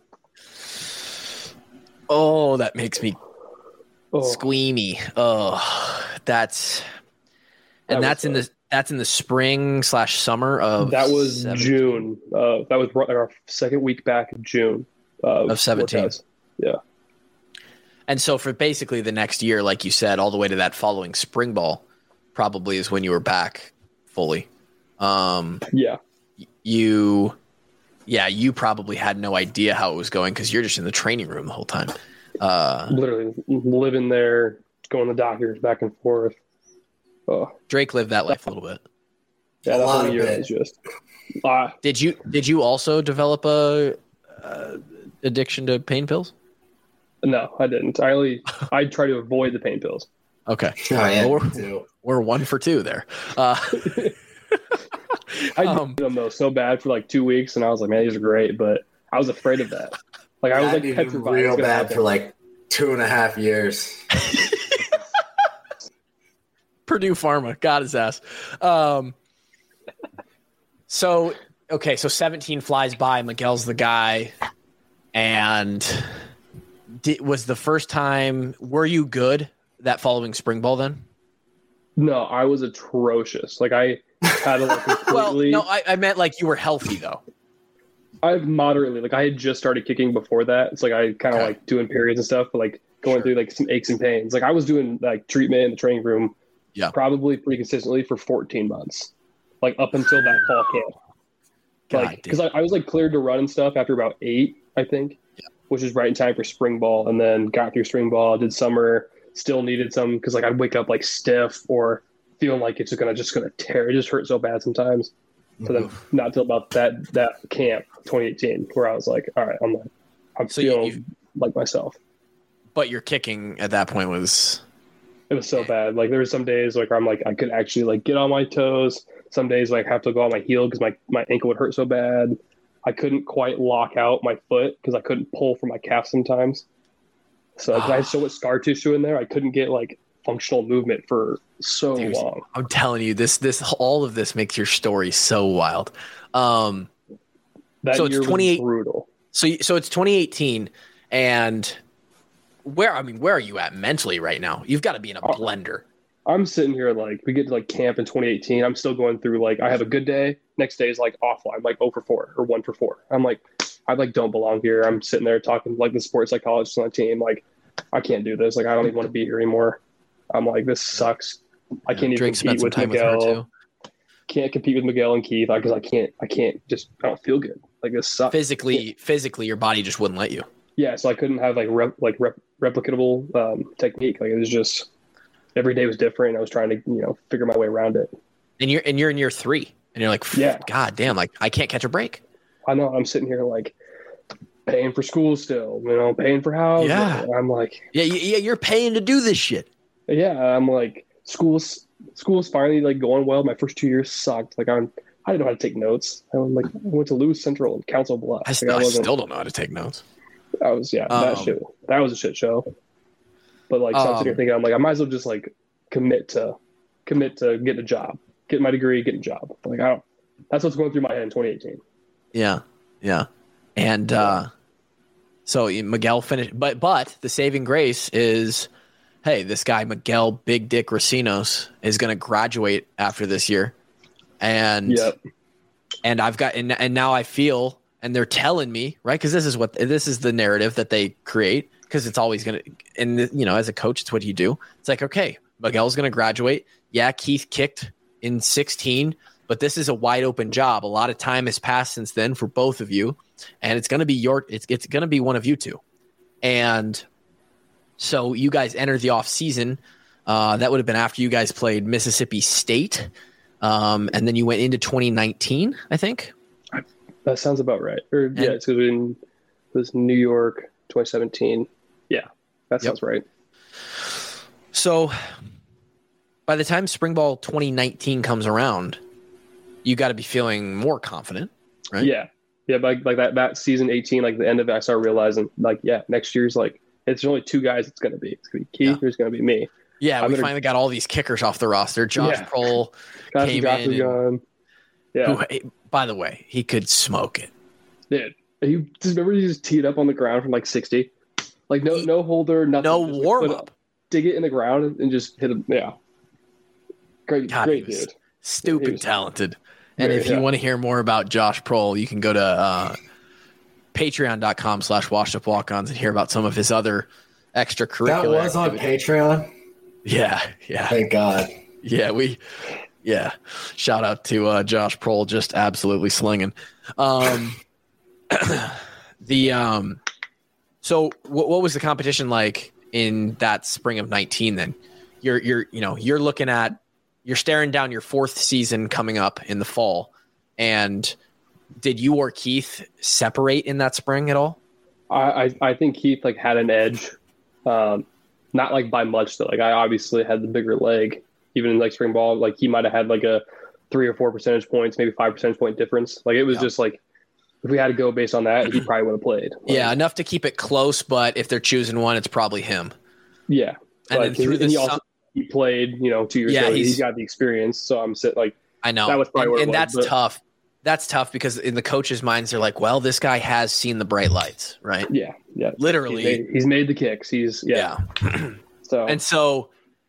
Oh, that makes me squeamy. Oh, that's in the spring/summer of that was 17. June. That was our second week back in June of 17. Yeah. And so for basically the next year, like you said, all the way to that following spring ball, probably is when you were back fully. Yeah. You probably had no idea how it was going because you're just in the training room the whole time. Literally living there, going to doctors back and forth. Drake lived that life a little bit. Yeah, that whole year was just. Did you also develop a addiction to pain pills? No, I didn't. I try to avoid the pain pills. Okay. Oh, yeah, well, we're 1 for 2 there. I did them though so bad for 2 weeks, and I was man, these are great, but I was afraid of that. I was petrified. Real bad for 2.5 years. Purdue Pharma got his ass. So 17 flies by. Miguel's the guy. And was the first time, were you good that following spring ball then? No, I was atrocious. Like I had to like completely. Well, no, I meant like you were healthy though. I've moderately, like I had just started kicking before that. It's like I kind of like doing periods and stuff, but like going through like some aches and pains. Like I was doing like treatment in the training room, probably pretty consistently for 14 months, like up until that fall camp. Like because I was like cleared to run and stuff after about 8, I think, which is right in time for spring ball, and then got through spring ball, did summer, still needed some because like I'd wake up like stiff or feeling like it's just gonna tear. It just hurt so bad sometimes. So then, not until about that camp, 2018, where I was like, all right, I'm feeling like myself. But your kicking at that point was so bad. Like there were some days like where I'm like I could actually like get on my toes. Some days like I have to go on my heel because my ankle would hurt so bad. I couldn't quite lock out my foot because I couldn't pull from my calf sometimes. So I had so much scar tissue in there, I couldn't get like functional movement for so long. I'm telling you, all of this makes your story so wild. That so year it's was brutal. So it's 2018, and where are you at mentally right now? You've got to be in a blender. I'm sitting here like we get to like camp in 2018. I'm still going through like I have a good day. Next day is like awful. I'm like 0 for 4 or 1 for 4. I'm like I like don't belong here. I'm sitting there talking like the sports psychologist on the team. Like I can't do this. Like I don't even want to be here anymore. I'm like this sucks. I can't even compete with Miguel. Can't compete with Miguel and Keith because I can't just I don't feel good. Like this sucks. Physically, your body just wouldn't let you. Yeah, so I couldn't have like replicable technique. Like it was just every day was different. I was trying to figure my way around it. And you're in year 3, and you're like, God damn, like I can't catch a break. I know. I'm sitting here like paying for school still, paying for housing. Yeah, I'm like, you're paying to do this shit. Yeah, I'm like school's finally like going well. My first 2 years sucked. Like I didn't know how to take notes. I went to Lewis Central and Council Bluffs. I still don't know how to take notes. That was that was a shit show. But like so I'm sitting here thinking, I'm like I might as well just like commit to getting a job, get my degree, getting a job. Like that's what's going through my head in 2018. Yeah. And so Miguel finished, but the saving grace is, hey, this guy Miguel Big Dick Racinos is going to graduate after this year, and I've got and now I feel, and they're telling me, right, because this is the narrative that they create, because it's always going to, and as a coach, it's what you do. It's like, okay, Miguel's going to graduate. Yeah, Keith kicked in 16. But this is a wide open job. A lot of time has passed since then for both of you, and it's going to be it's going to be one of you two. And so you guys entered the off season. That would have been after you guys played Mississippi State, and then you went into 2019, I think. That sounds about right. It was New York 2017. Yeah, that sounds right. So by the time Spring Ball 2019 comes around, you got to be feeling more confident, right? Yeah. Like that season 18, like the end of it, I started realizing, like, next year's like it's only 2 guys. It's gonna be Keith. There's gonna be me. Yeah, we finally got all these kickers off the roster. Josh Prohl came in. Who, by the way, he could smoke it. Dude, you just remember he just teed up on the ground from like 60, like no holder, nothing. No warm up. Dig it in the ground and just hit him. Yeah, great dude. Stupid talented. And if you want to hear more about Josh Prohl, you can go to patreon.com/washedupwalk-ons and hear about some of his other extracurricular That was on Patreon? Yeah. Thank God. Yeah. Shout out to Josh Prohl, just absolutely slinging. So what was the competition like in that spring of 19 then? You're looking at, you're staring down your 4th season coming up in the fall. And did you or Keith separate in that spring at all? I think Keith like had an edge, not like by much though. Like I obviously had the bigger leg, even in like spring ball. Like he might have had like a 3 or 4 percentage points, maybe 5 percentage point difference. Like it was just like, if we had to go based on that, he probably would have played. Like, enough to keep it close, but if they're choosing one, it's probably him. Yeah. And then through the he played, 2 years ago. He's got the experience. So I'm sitting like, I know. That was probably and that's tough. that's tough because in the coaches' minds, they're like, well, this guy has seen the bright lights, right? Yeah. Literally. He's made the kicks. So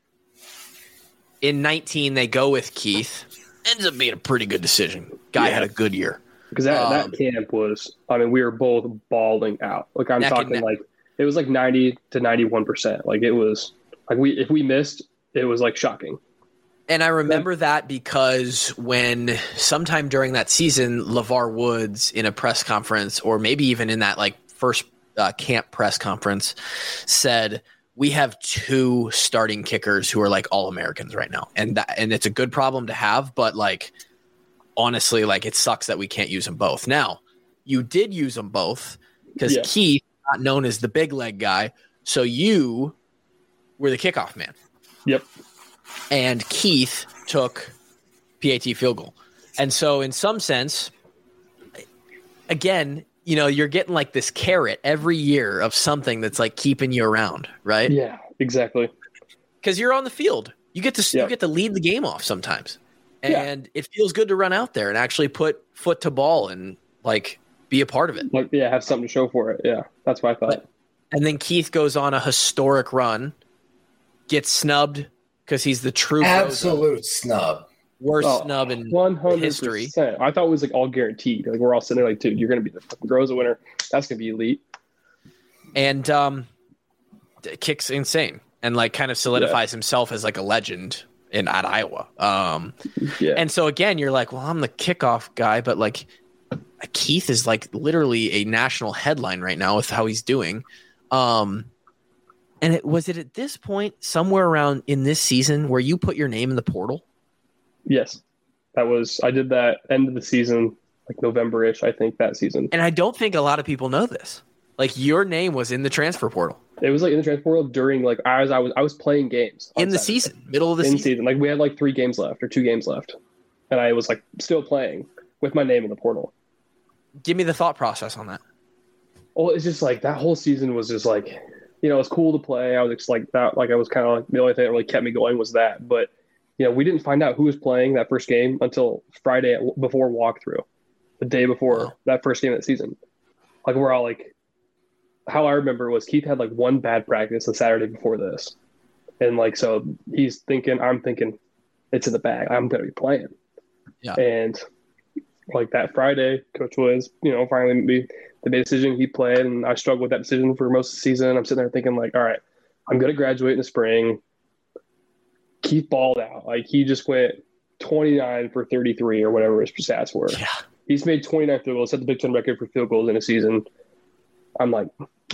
in 19, they go with Keith. Ends up being a pretty good decision. Guy had a good year. Because that camp was, we were both bawling out. Like I'm talking like it was like 90 to 91%. Like it was like if we missed, it was like shocking. And I remember that because when sometime during that season, LeVar Woods in a press conference, or maybe even in that like first camp press conference, said, we have 2 starting kickers who are like All-Americans right now. And it's a good problem to have, but like, honestly, like it sucks that we can't use them both. Now, you did use them both because Keith, not known as the big leg guy, so you were the kickoff man. Yep. And Keith took PAT field goal. And so in some sense, again, you're getting like this carrot every year of something that's like keeping you around, right? Yeah, exactly. Because you're on the field. You get to lead the game off sometimes. And it feels good to run out there and actually put foot to ball and like be a part of it. Like, have something to show for it. Yeah, that's what I thought. And then Keith goes on a historic run, gets snubbed because he's the true absolute snub. Worst snub in 100%. history. I thought it was like all guaranteed. Like we're all sitting there like, dude, you're going to be the fucking Groza winner. That's going to be elite. And kicks insane and like kind of solidifies himself as like a legend at Iowa. And so again, you're like, well, I'm the kickoff guy, but like Keith is like literally a national headline right now with how he's doing. And was it at this point somewhere around in this season where you put your name in the portal? Yes, I did that end of the season, like November-ish, I think, that season. And I don't think a lot of people know this. Like your name was in the transfer portal. It was like in the transfer portal during like I was playing games in the season, middle of the season. Like we had like 3 games left or 2 games left, and I was like still playing with my name in the portal. Give me the thought process on that. Well, it's just like that whole season was just like, it's cool to play. I was just like that. Like I was kind of like the only thing that really kept me going was that, but. We didn't find out who was playing that first game until Friday before walkthrough, the day before that first game of the season. Like we're all like, how I remember was Keith had like 1 bad practice the Saturday before this. And like, so I'm thinking it's in the bag. I'm going to be playing. Yeah. And like that Friday, Coach Woods, finally made the decision. He played and I struggled with that decision for most of the season. I'm sitting there thinking like, all right, I'm going to graduate in the spring. Keith balled out. Like he just went 29 for 33 or whatever his stats were. Yeah. He's made 29 field goals, set the Big Ten record for field goals in a season. I'm like,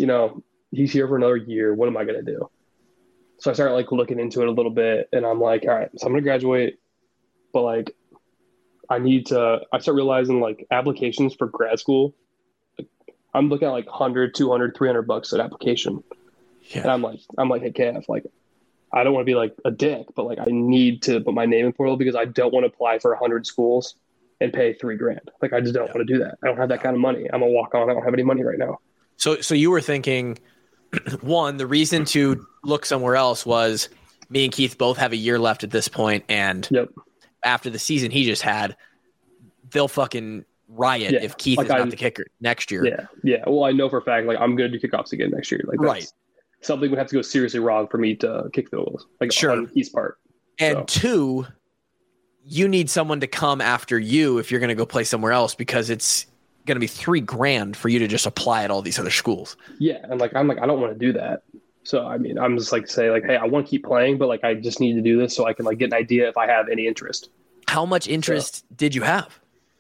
he's here for another year. What am I going to do? So I started like looking into it a little bit and I'm like, all right, so I'm going to graduate, but like I start realizing like applications for grad school. Like, I'm looking at like 100, 200, 300 bucks an application. Yeah. And I'm like, hey, Kev, like, I don't want to be like a dick, but like I need to put my name in portal because I don't want to apply for 100 schools and pay $3,000. Like I just don't want to do that. I don't have that kind of money. I'm a walk on. I don't have any money right now. So you were thinking, one, the reason to look somewhere else was me and Keith both have a year left at this point, and after the season he just had, they'll fucking riot if Keith is not the kicker next year. Yeah. Well, I know for a fact like I'm going to do kickoffs again next year. Like right. Something would have to go seriously wrong for me to kick field goals, like on Keith's part. And 2, you need someone to come after you if you're going to go play somewhere else because it's going to be $3,000 for you to just apply at all these other schools. Yeah, and like I'm like I don't want to do that. So I mean, I'm just like say like, hey, I want to keep playing, but like I just need to do this so I can like get an idea if I have any interest. How much interest did you have?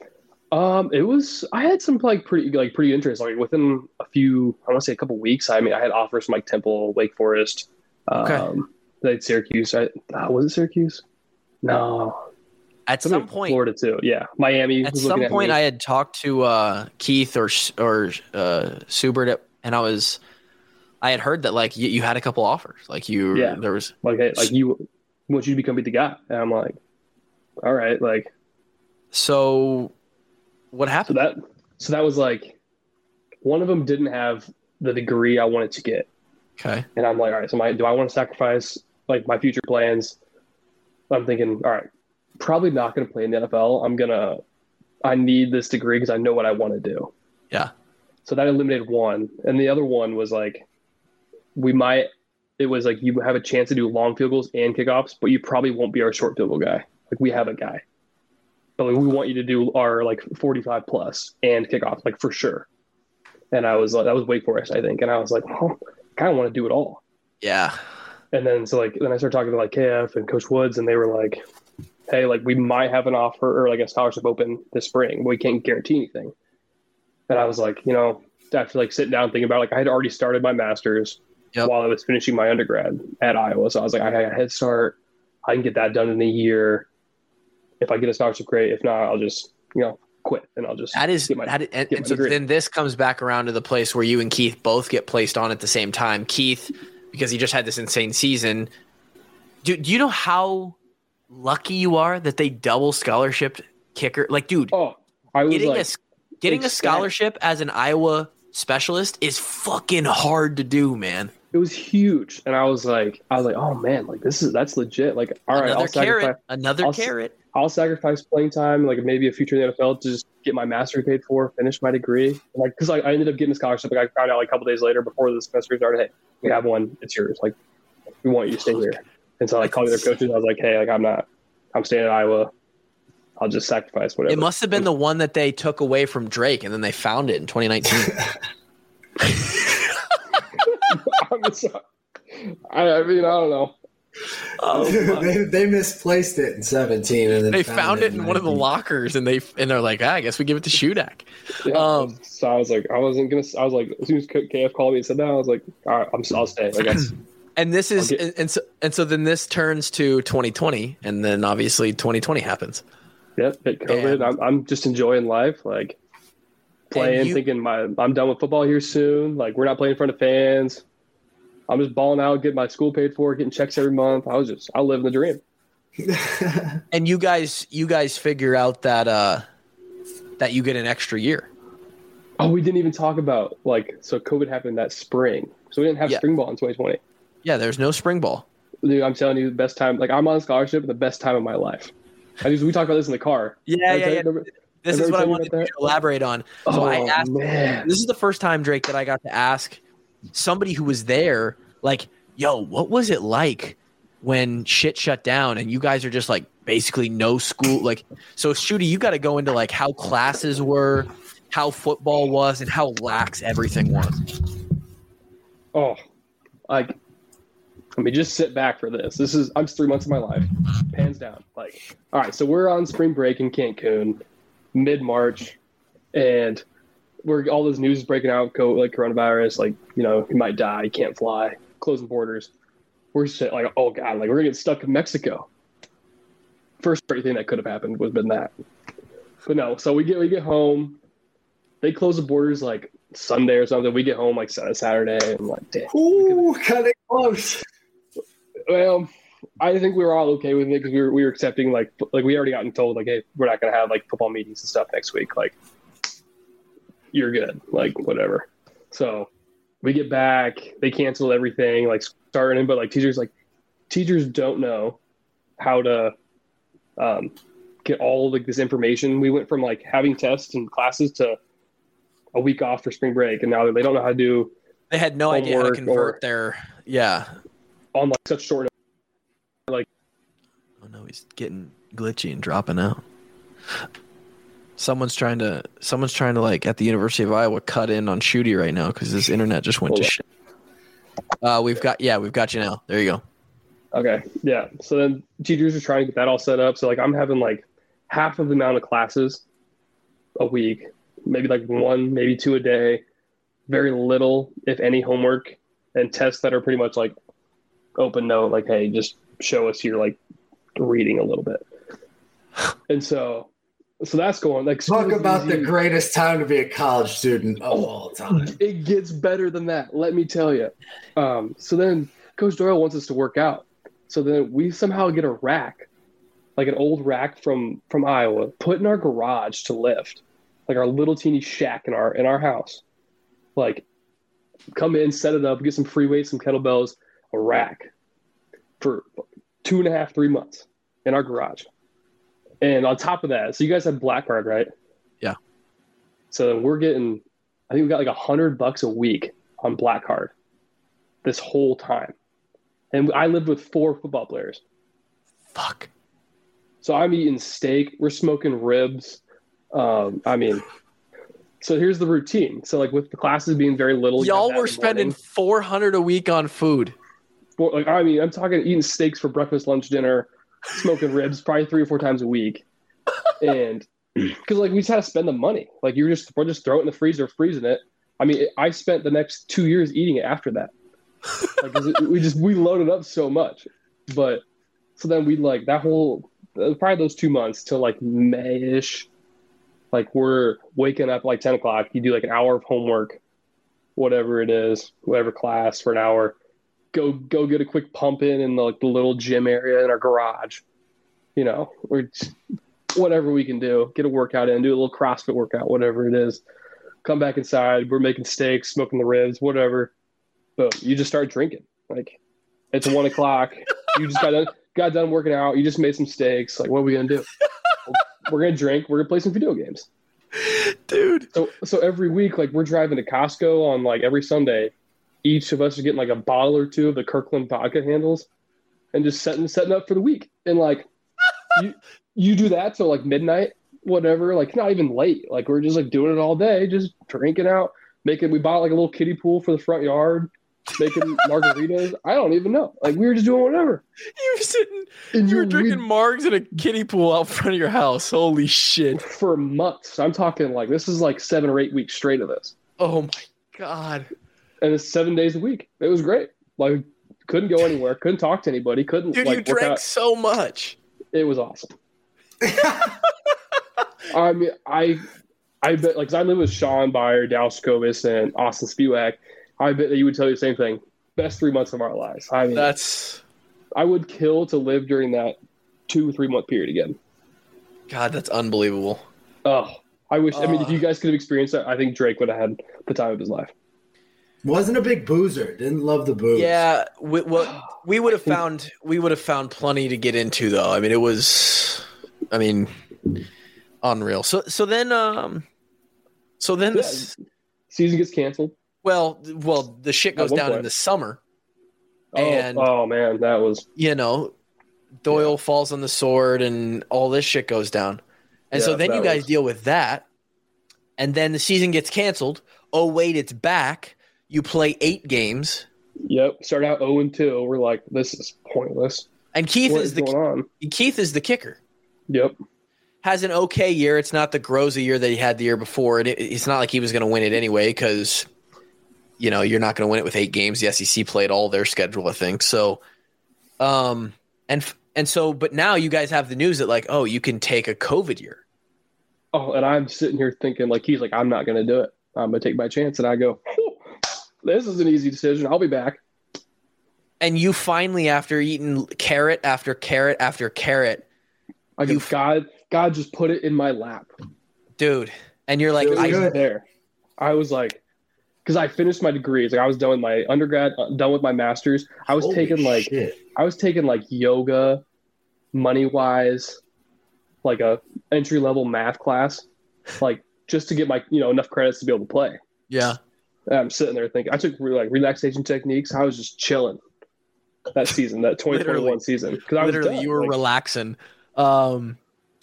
I had some pretty interest, like within a couple weeks. I mean, I had offers from like Temple, Wake Forest, like Syracuse. Was it Syracuse? No. At some point, Florida too. Yeah. Miami. At some point I had talked to, Keith or Subert and I had heard that like you had a couple offers, like there was like, hey, like you want you to become the guy. And I'm like, all right. Like, so what happened? So that was like, one of them didn't have the degree I wanted to get. Okay. And I'm like, all right, so do I want to sacrifice like my future plans? I'm thinking, all right, probably not going to play in the NFL. I'm going to I need this degree because I know what I want to do. Yeah. So that eliminated one. And the other one was like, it was like you have a chance to do long field goals and kickoffs, but you probably won't be our short field goal guy. Like we have a guy, but like, we want you to do our like 45 plus and kickoffs, like for sure. And I was like, that was Wake Forest, I think. And I was like, oh, I kind of want to do it all. Yeah. And then, so like, then I started talking to like KF and Coach Woods, and they were like, hey, like we might have an offer or like a scholarship open this spring, but we can't guarantee anything. And I was like, you know, after like sitting down thinking about it, like I had already started my master's while I was finishing my undergrad at Iowa. So I was like, I got a head start. I can get that done in a year. If I get a scholarship, great. If not, I'll just, you know, quit and I'll just and so degree. Then this comes back around to the place where you and Keith both get placed on at the same time. Keith, because he just had this insane season. Do you know how lucky you are that they double scholarship kicker? Like, dude, I was getting a scholarship as an Iowa specialist is fucking hard to do, man. It was huge, and I was like, oh man, like that's legit. Like, all right, another carrot. I'll sacrifice playing time, like maybe a future in the NFL, to just get my master's paid for, finish my degree. Like, because I ended up getting a scholarship. Like, I found out like a couple days later before the semester started, hey, we have one, it's yours. Like, we want you to stay here. And so I called their coaches. I was like, hey, like I'm staying at Iowa. I'll just sacrifice whatever. It must have been the one that they took away from Drake, and then they found it in 2019. I mean, I don't know. They misplaced it in 17, and then they found it in one of the lockers, and they're like, I guess we give it to Shudak. Yeah, so I was like, as soon as KF called me and said that, I was like, all right, I'll stay, I guess. And this is, and so then this turns to 2020, and then obviously 2020 happens. Yep, COVID. I'm just enjoying life, like playing, thinking I'm done with football here soon. Like, we're not playing in front of fans. I'm just balling out, getting my school paid for, getting checks every month. I live in the dream. And you guys figure out that you get an extra year. Oh, we didn't even talk about so COVID happened that spring, so we didn't have spring ball in 2020. Yeah, there's no spring ball. Dude, I'm telling you, the best time. Like, I'm on scholarship, the best time of my life. We talked about this in the car. Yeah. This is what I wanted to elaborate on. So I asked. Man. This is the first time, Drake, that I got to ask somebody who was there, like, yo, what was it like when shit shut down and you guys are just like basically no school? Like, so Shooty, you got to go into like how classes were, how football was, and how lax everything was. Oh, like, let me just sit back for this. I'm 3 months of my life, hands down. Like, all right, so we're on spring break in Cancun, mid-March, and all this news is breaking out, like coronavirus, like, you know, you might die, you can't fly, closing borders. We're just like, oh God, like we're gonna get stuck in Mexico. First great thing that could have happened would have been that. But no, so we get home. They close the borders like Sunday or something. We get home like Saturday, and I'm like, damn. Ooh, cutting close. Well, I think we were all okay with it because we were accepting like we already gotten told like, hey, we're not gonna have like football meetings and stuff next week. Like, you're good, like whatever. So we get back, they canceled everything, like starting, but like teachers don't know how to get all like this information. We went from like having tests and classes to a week off for spring break, and now they don't know how to do. They had no idea how to convert their on like such short. Like, oh no, he's getting glitchy and dropping out. Someone's trying to like at the University of Iowa cut in on Shooty right now because his internet just went to shit. We've got you now. There you go. Okay. Yeah. So then teachers are trying to get that all set up. So like I'm having like half of the amount of classes a week, maybe like one, maybe two a day, very little, if any, homework, and tests that are pretty much like open note, like, hey, just show us you're like reading a little bit. And so that's going like talk about the greatest time to be a college student of all time. It gets better than that, let me tell you. So then Coach Doyle wants us to work out. So then we somehow get a rack, like an old rack from Iowa, put in our garage to lift, like our little teeny shack in our house. Like, come in, set it up, get some free weights, some kettlebells, a rack for 2.5, 3 months in our garage. And on top of that, so you guys have Black Card, right? Yeah. So we're getting, I think we got like $100 a week on Black Card this whole time. And I lived with 4 football players. Fuck. So I'm eating steak. We're smoking ribs. So here's the routine. So like with the classes being very little, y'all were spending $400 a week on food. I'm talking eating steaks for breakfast, lunch, dinner, smoking ribs probably 3 or 4 times a week. And because like we just had to spend the money. Like we're just throw it in the freezer, freezing it. I mean, I spent the next 2 years eating it after that. Like we loaded up so much. But so then we like that whole probably those 2 months till like May-ish. Like we're waking up like 10 o'clock. You do like an hour of homework, whatever it is, whatever class for an hour. Go get a quick pump in the little gym area in our garage. You know, or whatever we can do. Get a workout in, do a little CrossFit workout, whatever it is. Come back inside. We're making steaks, smoking the ribs, whatever. But you just start drinking. Like it's 1 o'clock. You just got done working out. You just made some steaks. Like what are we gonna do? We're gonna drink. We're gonna play some video games, dude. So every week, like we're driving to Costco on like every Sunday. Each of us are getting like a bottle or 2 of the Kirkland vodka handles, and just setting up for the week. And like you do that till like midnight, whatever. Like not even late. Like we're just like doing it all day, just drinking out. We bought like a little kiddie pool for the front yard. Making margaritas. I don't even know. Like we were just doing whatever. You were sitting and you were drinking margs in a kiddie pool out front of your house. Holy shit. For months. I'm talking like this is like 7 or 8 weeks straight of this. Oh my God. And it's 7 days a week. It was great. Like couldn't go anywhere, couldn't talk to anybody, couldn't Dude, like you drank so much. It was awesome. I mean, I bet like 'cause I live with Sean Byer, Dallas Scobus, and Austin Spivak. I bet that you would tell you the same thing. Best 3 months of our lives. I mean, I would kill to live during that 2-3 month period again. God, that's unbelievable. Oh, I wish. I mean, if you guys could have experienced that, I think Drake would have had the time of his life. Wasn't a big boozer. Didn't love the booze. Yeah, we would have found plenty to get into though. I mean, it was, unreal. So then the season gets canceled. Well, the shit goes down in the summer. Oh man, that was Doyle falls on the sword and all this shit goes down. And so then you guys deal with that. And then the season gets canceled. Oh wait, it's back. You play 8 games. Yep. Start out 0-2. We're like, this is pointless. And Keith is the kicker. Yep. Has an okay year. It's not the Groza year that he had the year before. And it's not like he was going to win it anyway because you're not going to win it with 8 games. The SEC played all their schedule, I think. So, but now you guys have the news that like, oh, you can take a COVID year. Oh, and I'm sitting here thinking like, he's like, I'm not going to do it. I'm going to take my chance. And I go, this is an easy decision. I'll be back. And you finally, after eating carrot after carrot after carrot, God just put it in my lap, dude. And you're like, I was like, because I finished my degrees. Like I was done with my undergrad, done with my master's. I was taking like yoga, MoneyWise, like a entry level math class, like just to get my enough credits to be able to play. Yeah. And I'm sitting there thinking I took like relaxation techniques. I was just chilling that season, that 2021 season. Because you were relaxing. Fucking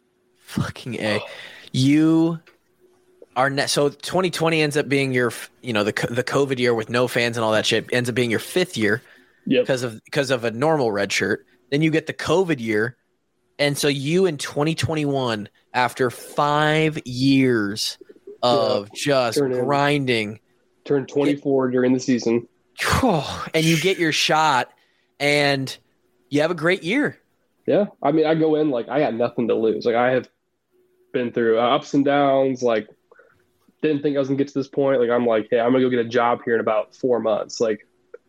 A. You are so 2020 ends up being your the COVID year with no fans and all that shit ends up being your 5th year because of a normal red shirt. Then you get the COVID year, and so you in 2021 after 5 years of just grinding. Turned 24 during the season. And you get your shot, and you have a great year. Yeah. I mean, I go in like I got nothing to lose. Like I have been through ups and downs, like didn't think I was going to get to this point. Like I'm like, hey, I'm going to go get a job here in about 4 months. Like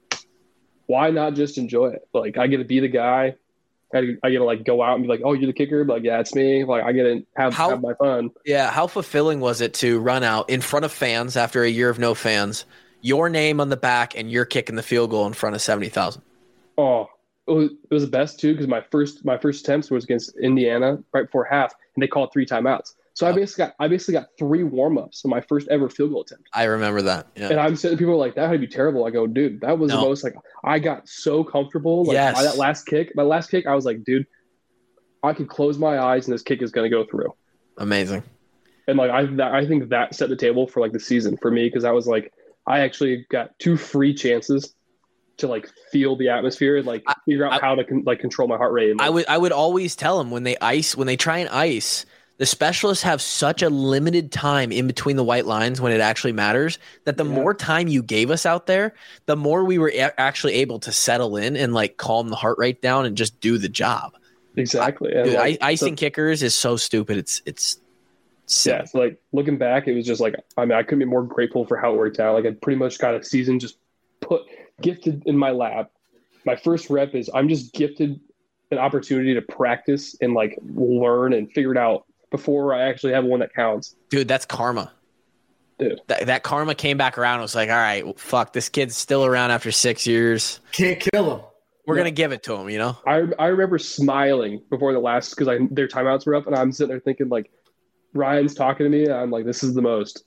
why not just enjoy it? Like I get to be the guy. I get to like go out and be like, oh, you're the kicker? Like, yeah, it's me. Like I get to have my fun. Yeah. How fulfilling was it to run out in front of fans after a year of no fans, your name on the back and you're kicking the field goal in front of 70,000? Oh, it was the best too. Cause my first attempts was against Indiana right before half and they called 3 timeouts. So I basically got 3 warm-ups in my first ever field goal attempt. I remember that. Yeah. And I'm sitting, people are like, that would be terrible. I go, dude, that was the most, like, I got so comfortable. Like, by that last kick, I was like, dude, I could close my eyes and this kick is going to go through. Amazing. And like, I think that set the table for like the season for me. Cause I was like, I actually got 2 free chances to like feel the atmosphere and like figure out how to control my heart rate. And, like, I would always tell them when they try and ice, the specialists have such a limited time in between the white lines when it actually matters that the more time you gave us out there, the more we were actually able to settle in and like calm the heart rate down and just do the job. Exactly. Dude, icing kickers is so stupid. It's yeah. So like looking back, it was just like, I mean, I couldn't be more grateful for how it worked out. Like I pretty much got a season just gifted in my lap. My first rep is I'm just gifted an opportunity to practice and like learn and figure it out before I actually have one that counts. Dude, that's karma. Dude, that karma came back around. It was like, all right, well, fuck, this kid's still around after 6 years. Can't kill him. We're gonna give it to him, you know. I remember smiling before the last because their timeouts were up, and I'm sitting there thinking like, Ryan's talking to me. And I'm like, this is the most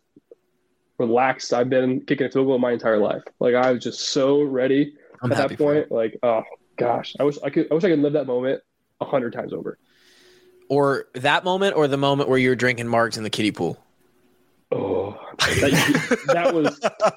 relaxed I've been kicking a field goal in my entire life. Like I was just so ready at that point. Like, oh gosh, I wish I could live that moment 100 times over. Or that moment, or the moment where you were drinking margs in the kiddie pool. Oh, that was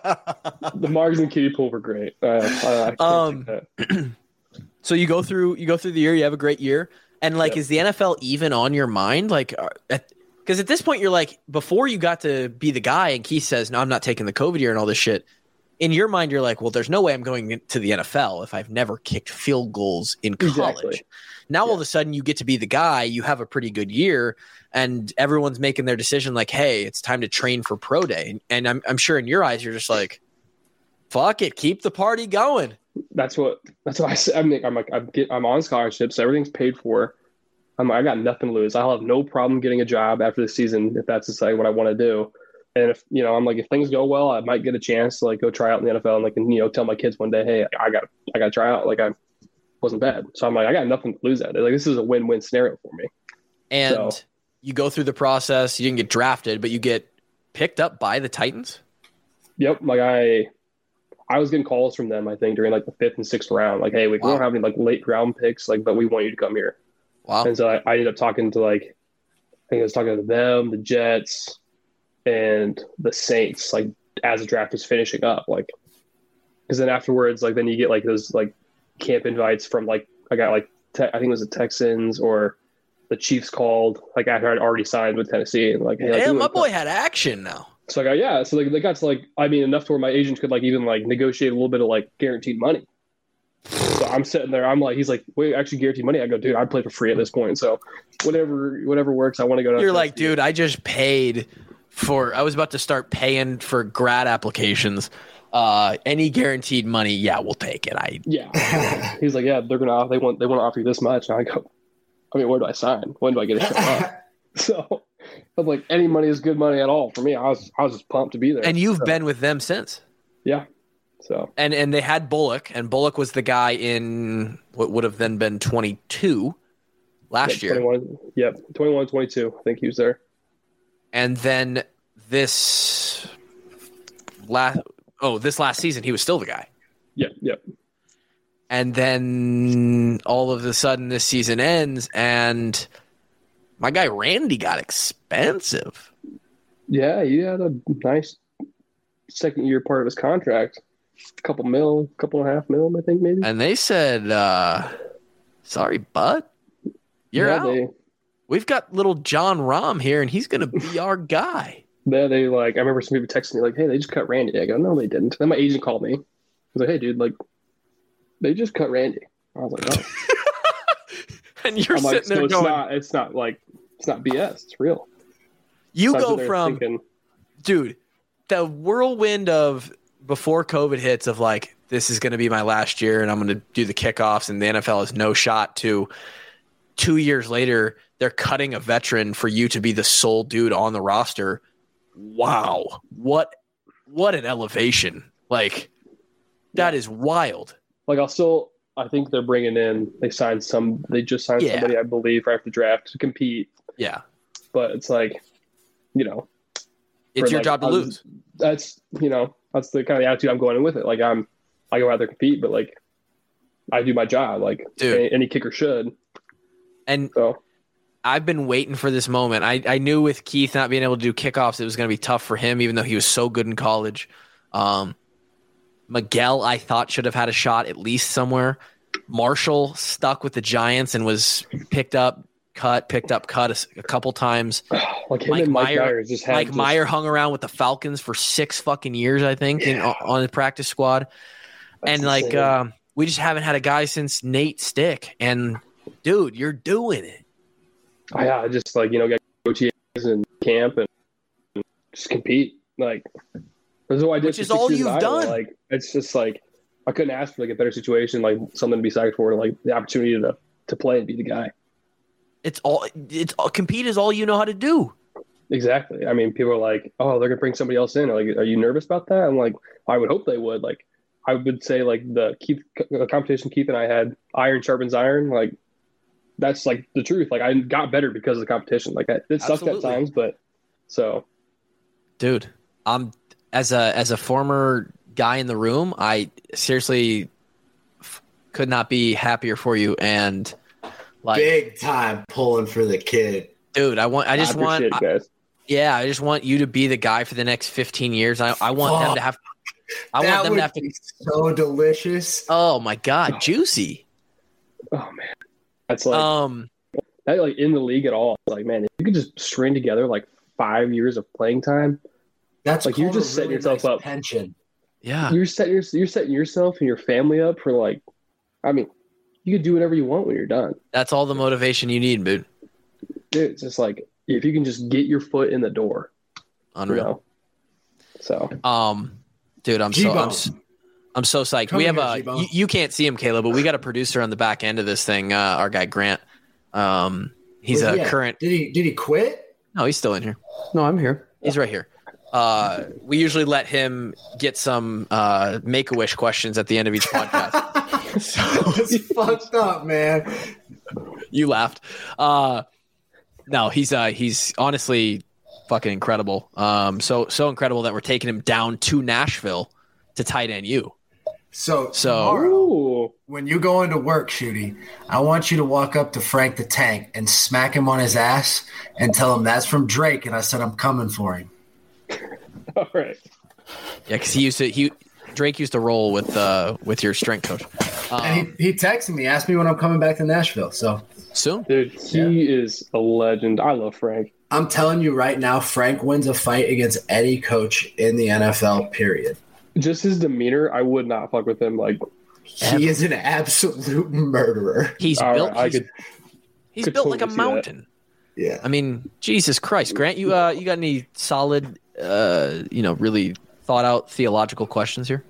the margs in the kiddie pool were great. I can't take that. So you go through the year, you have a great year, and like, is the NFL even on your mind? Like, because at this point you're like, before you got to be the guy, and Keith says, "No, I'm not taking the COVID year and all this shit." In your mind, you're like, well, there's no way I'm going to the NFL if I've never kicked field goals in college. Exactly. Now, all of a sudden, you get to be the guy. You have a pretty good year, and everyone's making their decision like, hey, it's time to train for pro day. And I'm sure in your eyes, you're just like, fuck it, keep the party going. That's what I said. I'm on scholarship, so everything's paid for. I got nothing to lose. I'll have no problem getting a job after the season if that's what I want to do. And if I'm like, if things go well, I might get a chance to like go try out in the NFL and like tell my kids one day, hey, I got to try out. Like I wasn't bad, so I'm like, I got nothing to lose at it. Like this is a win-win scenario for me. And you go through the process. You didn't get drafted, but you get picked up by the Titans. Yep. Like I was getting calls from them, I think, during like the 5th and 6th round. Like, hey, we don't have any like late round picks, like, but we want you to come here. Wow. And so I ended up talking to I think I was talking to them, the Jets, and the Saints, like as the draft was finishing up, like, because then afterwards, like, then you get like those like camp invites from like, I got like, I think it was the Texans or the Chiefs called like after I'd already signed with Tennessee and like, hey, my boy had action now. So I go, so like they got to like, I mean, enough to where my agent could like even like negotiate a little bit of like guaranteed money. So I'm sitting there, I'm like, he's like, wait, actually guaranteed money? I go, dude, I play for free at this point. So whatever works, I want to go. You're like, dude, I just paid I was about to start paying for grad applications. Any guaranteed money, yeah, we'll take it. He's like, yeah, they want to offer you this much. And I go, I mean, where do I sign? When do I get a show up? So I'm like, any money is good money at all for me. I was just pumped to be there. And you've been with them since. Yeah. So and they had Bullock, and Bullock was the guy in what would have then been 22 last year. 21, 22. I think he was there. And then this last season, he was still the guy. Yep. And then all of a sudden, this season ends, and my guy Randy got expensive. Yeah, he had a nice second year part of his contract. Couple and a half mil, I think maybe. And they said, sorry, bud, you're out. We've got little John Rahm here, and he's going to be our guy. Yeah, they like, I remember some people texting me like, hey, they just cut Randy. I go, no, they didn't. Then my agent called me. He was like, hey, dude, like, they just cut Randy. I was like, oh. And you're sitting there going, it's not BS. It's real. You go from, dude, the whirlwind of before COVID hits of like, this is going to be my last year and I'm going to do the kickoffs and the NFL has no shot, to 2 years later, they're cutting a veteran for you to be the sole dude on the roster. Wow. What an elevation. Like, that is wild. Like, I think they're bringing in, they just signed somebody, I believe, right after the draft to compete. Yeah. But it's like, it's your job to lose. That's that's the kind of the attitude I'm going in with it. Like I go out there compete, but like I do my job, like any kicker should. And so I've been waiting for this moment. I knew with Keith not being able to do kickoffs, it was going to be tough for him, even though he was so good in college. Miguel, I thought, should have had a shot at least somewhere. Marshall stuck with the Giants and was picked up, cut a couple times. Like him and Mike Meyer Meyer hung around with the Falcons for 6 fucking years, I think, on the practice squad. That's insane. We just haven't had a guy since Nate Stick. And, dude, you're doing it. Yeah, just get OTAs and camp and just compete. Like, that's what I did. Which is all you've done. Like, it's just like I couldn't ask for like a better situation, like something to be psyched for, like the opportunity to play and be the guy. It's all compete is all you know how to do. Exactly. I mean, people are like, "Oh, they're gonna bring somebody else in." Like, are you nervous about that? I'm like, I would hope they would. Like, I would say like the competition Keith and I had, iron sharpens iron. Like, that's like the truth. Like, I got better because of the competition. Like, it sucked at times, but so. Dude, as a former guy in the room, I seriously could not be happier for you. And like big time pulling for the kid, dude. I just want you to be the guy for the next 15 years. I want them to have. To be so delicious. Oh my god, juicy. Oh man, that's like that like in the league at all. Like, man, if you could just string together like 5 years of playing time, that's like you're just setting yourself up. Pension. Yeah, you're setting yourself and your family up for like. I mean, you could do whatever you want when you're done. That's all the motivation you need, dude. Dude, it's just like if you can just get your foot in the door. Unreal. So. Dude, I'm so psyched. We have you can't see him, Caleb, but we got a producer on the back end of this thing. Our guy Grant. He's current. Did he quit? No, he's still in here. No, I'm here. He's right here. We usually let him get some Make-A-Wish questions at the end of each podcast. It's fucked up, man. You laughed. No, he's honestly fucking incredible. So incredible that we're taking him down to Nashville to tight end you. So tomorrow, when you go into work, Shooty, I want you to walk up to Frank the Tank and smack him on his ass and tell him that's from Drake, and I said I'm coming for him. All right. Yeah, because Drake used to roll with your strength coach. And he texted me, asked me when I'm coming back to Nashville. So soon, dude, he is a legend. I love Frank. I'm telling you right now, Frank wins a fight against any coach in the NFL, period. Just his demeanor, I would not fuck with him. Like, he is an absolute murderer. He's built like a mountain. That. Yeah. I mean, Jesus Christ, Grant, you got any solid, really thought out theological questions here?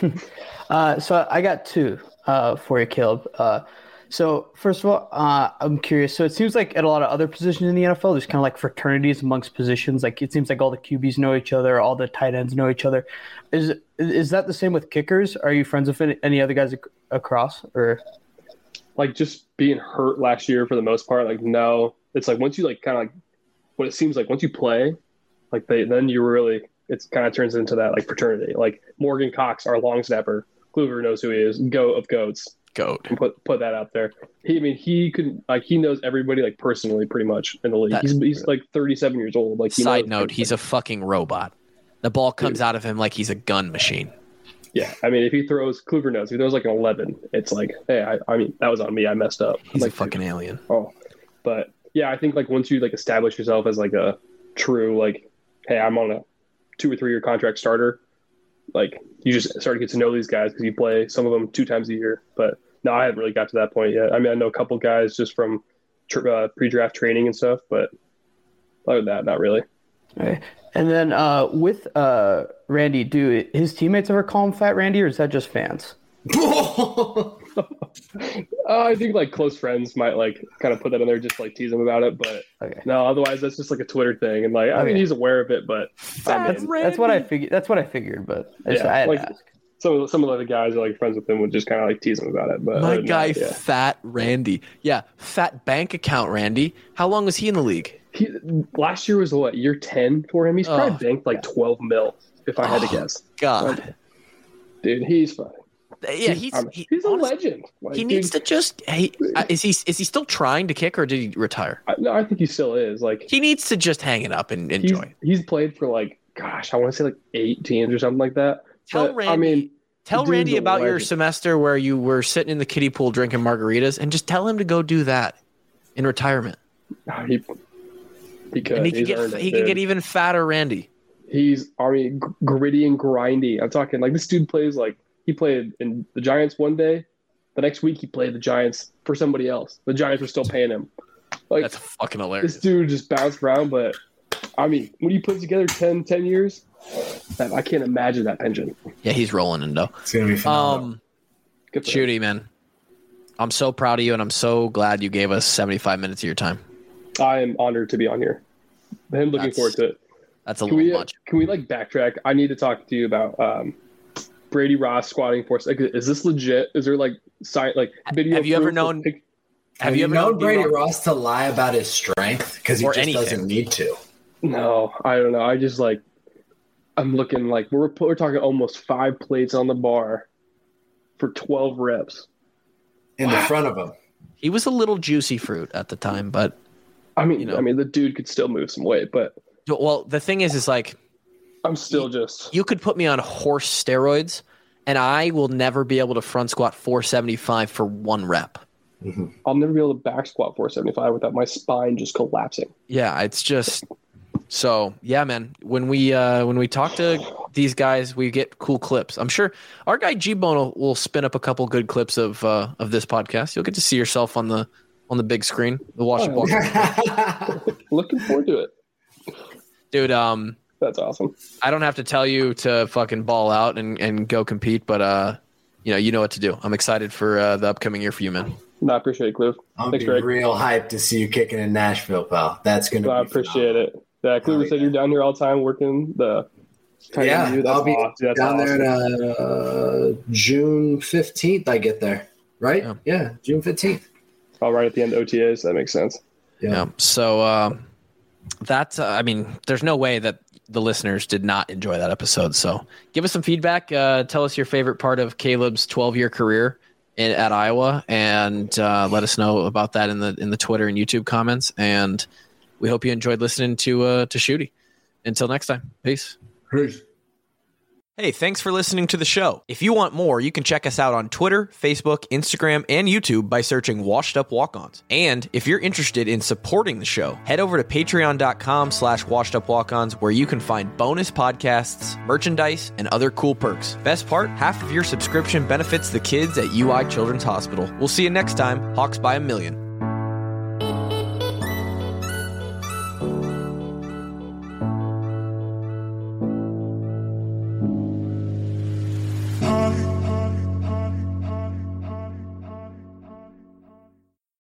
So I got two for you, Caleb. So first of all, I'm curious. So it seems like at a lot of other positions in the NFL, there's kind of like fraternities amongst positions. Like it seems like all the QBs know each other, all the tight ends know each other. Is that the same with kickers? Are you friends with any other guys across, or like just being hurt last year for the most part? Like no, it's like once you like kind of like what it seems like once you play, like then you really it's kind of turns into that like fraternity. Like Morgan Cox, our long snapper, Kluver knows who he is. Goat of goats. Goat. Put that out there. He knows everybody like personally pretty much in the league. He's like 37 years old. Like side note, he's a fucking robot. The ball comes out of him like he's a gun machine. Yeah, I mean, if he throws Kluver knows, if he throws like an 11, it's like, hey, I mean, that was on me. I messed up. He's like a fucking alien. Oh, but yeah, I think like once you like establish yourself as like a true like, hey, I'm on a 2 or 3 year contract starter. Like you just start to get to know these guys because you play some of them 2 times a year. But no, I haven't really got to that point yet. I mean, I know a couple guys just from pre-draft training and stuff, but other than that, not really. Okay. And then with Randy, do his teammates ever call him Fat Randy, or is that just fans? I think like close friends might like kind of put that in there, just like tease him about it. But no, otherwise that's just like a Twitter thing, and like I mean he's aware of it, but that's what I figured. But I had to ask. some of the other guys that are like friends with him would just kind of like tease him about it. But my guy, Fat Randy. Yeah, Fat Bank Account Randy. How long was he in the league? Last year was what, year 10 for him? He's probably banked like 12 mil, if I had to guess. God. Dude, he's fine. Yeah, he's a legend. Like, he needs to just. Is he still trying to kick, or did he retire? No, I think he still is. Like, he needs to just hang it up and enjoy. He's played for like, gosh, I want to say like 8 teams or something like that. Tell Randy about your semester where you were sitting in the kiddie pool drinking margaritas, and just tell him to go do that in retirement. He could. And he could get even fatter, Randy. He's gritty and grindy. I'm talking like this dude plays like. He played in the Giants one day. The next week, he played the Giants for somebody else. The Giants were still paying him. Like, that's fucking hilarious. This dude just bounced around, but I mean, when you put together 10 years, I can't imagine that pension. Yeah, he's rolling in though. It's gonna be fun. Shooty, man, I'm so proud of you, and I'm so glad you gave us 75 minutes of your time. I am honored to be on here. I'm looking forward to it. That's a little much. Can we like backtrack? I need to talk to you about Brady Ross squatting force. Like, is this legit? Is there like video? Have you ever known Brady Ross to lie about his strength? Because he just doesn't need to. No, I don't know. I just like I'm looking like we're talking almost 5 plates on the bar for 12 reps in the front of him. He was a little juicy fruit at the time, but I mean, the dude could still move some weight. But the thing is like. I'm still You could put me on horse steroids, and I will never be able to front squat 475 for 1 rep. Mm-hmm. I'll never be able to back squat 475 without my spine just collapsing. Yeah, it's just so. Yeah, man. When we talk to these guys, we get cool clips. I'm sure our guy G-Bone will spin up a couple good clips of this podcast. You'll get to see yourself on the big screen. The Wash Up Walk. Looking forward to it, dude. That's awesome. I don't have to tell you to fucking ball out and go compete, but you know what to do. I'm excited for the upcoming year for you, man. No, I appreciate it, Cliff. I'm real hyped to see you kicking in Nashville, pal. That's gonna. I appreciate it. Yeah, Cleaver said you're down here all the time working the. Yeah, I'll be down there June 15th. I get there, right? Yeah, June 15th. All right, at the end of OTAs, that makes sense. Yeah. So that's. I mean, there's no way that the listeners did not enjoy that episode. So give us some feedback. Tell us your favorite part of Caleb's 12-year career at Iowa, and let us know about that in the Twitter and YouTube comments. And we hope you enjoyed listening to Shooty. Until next time, peace. Peace. Hey, thanks for listening to the show. If you want more, you can check us out on Twitter, Facebook, Instagram, and YouTube by searching Washed Up Walk-Ons. And if you're interested in supporting the show, head over to patreon.com/washedupwalk-ons, where you can find bonus podcasts, merchandise, and other cool perks. Best part, half of your subscription benefits the kids at UI Children's Hospital. We'll see you next time. Hawks by a million.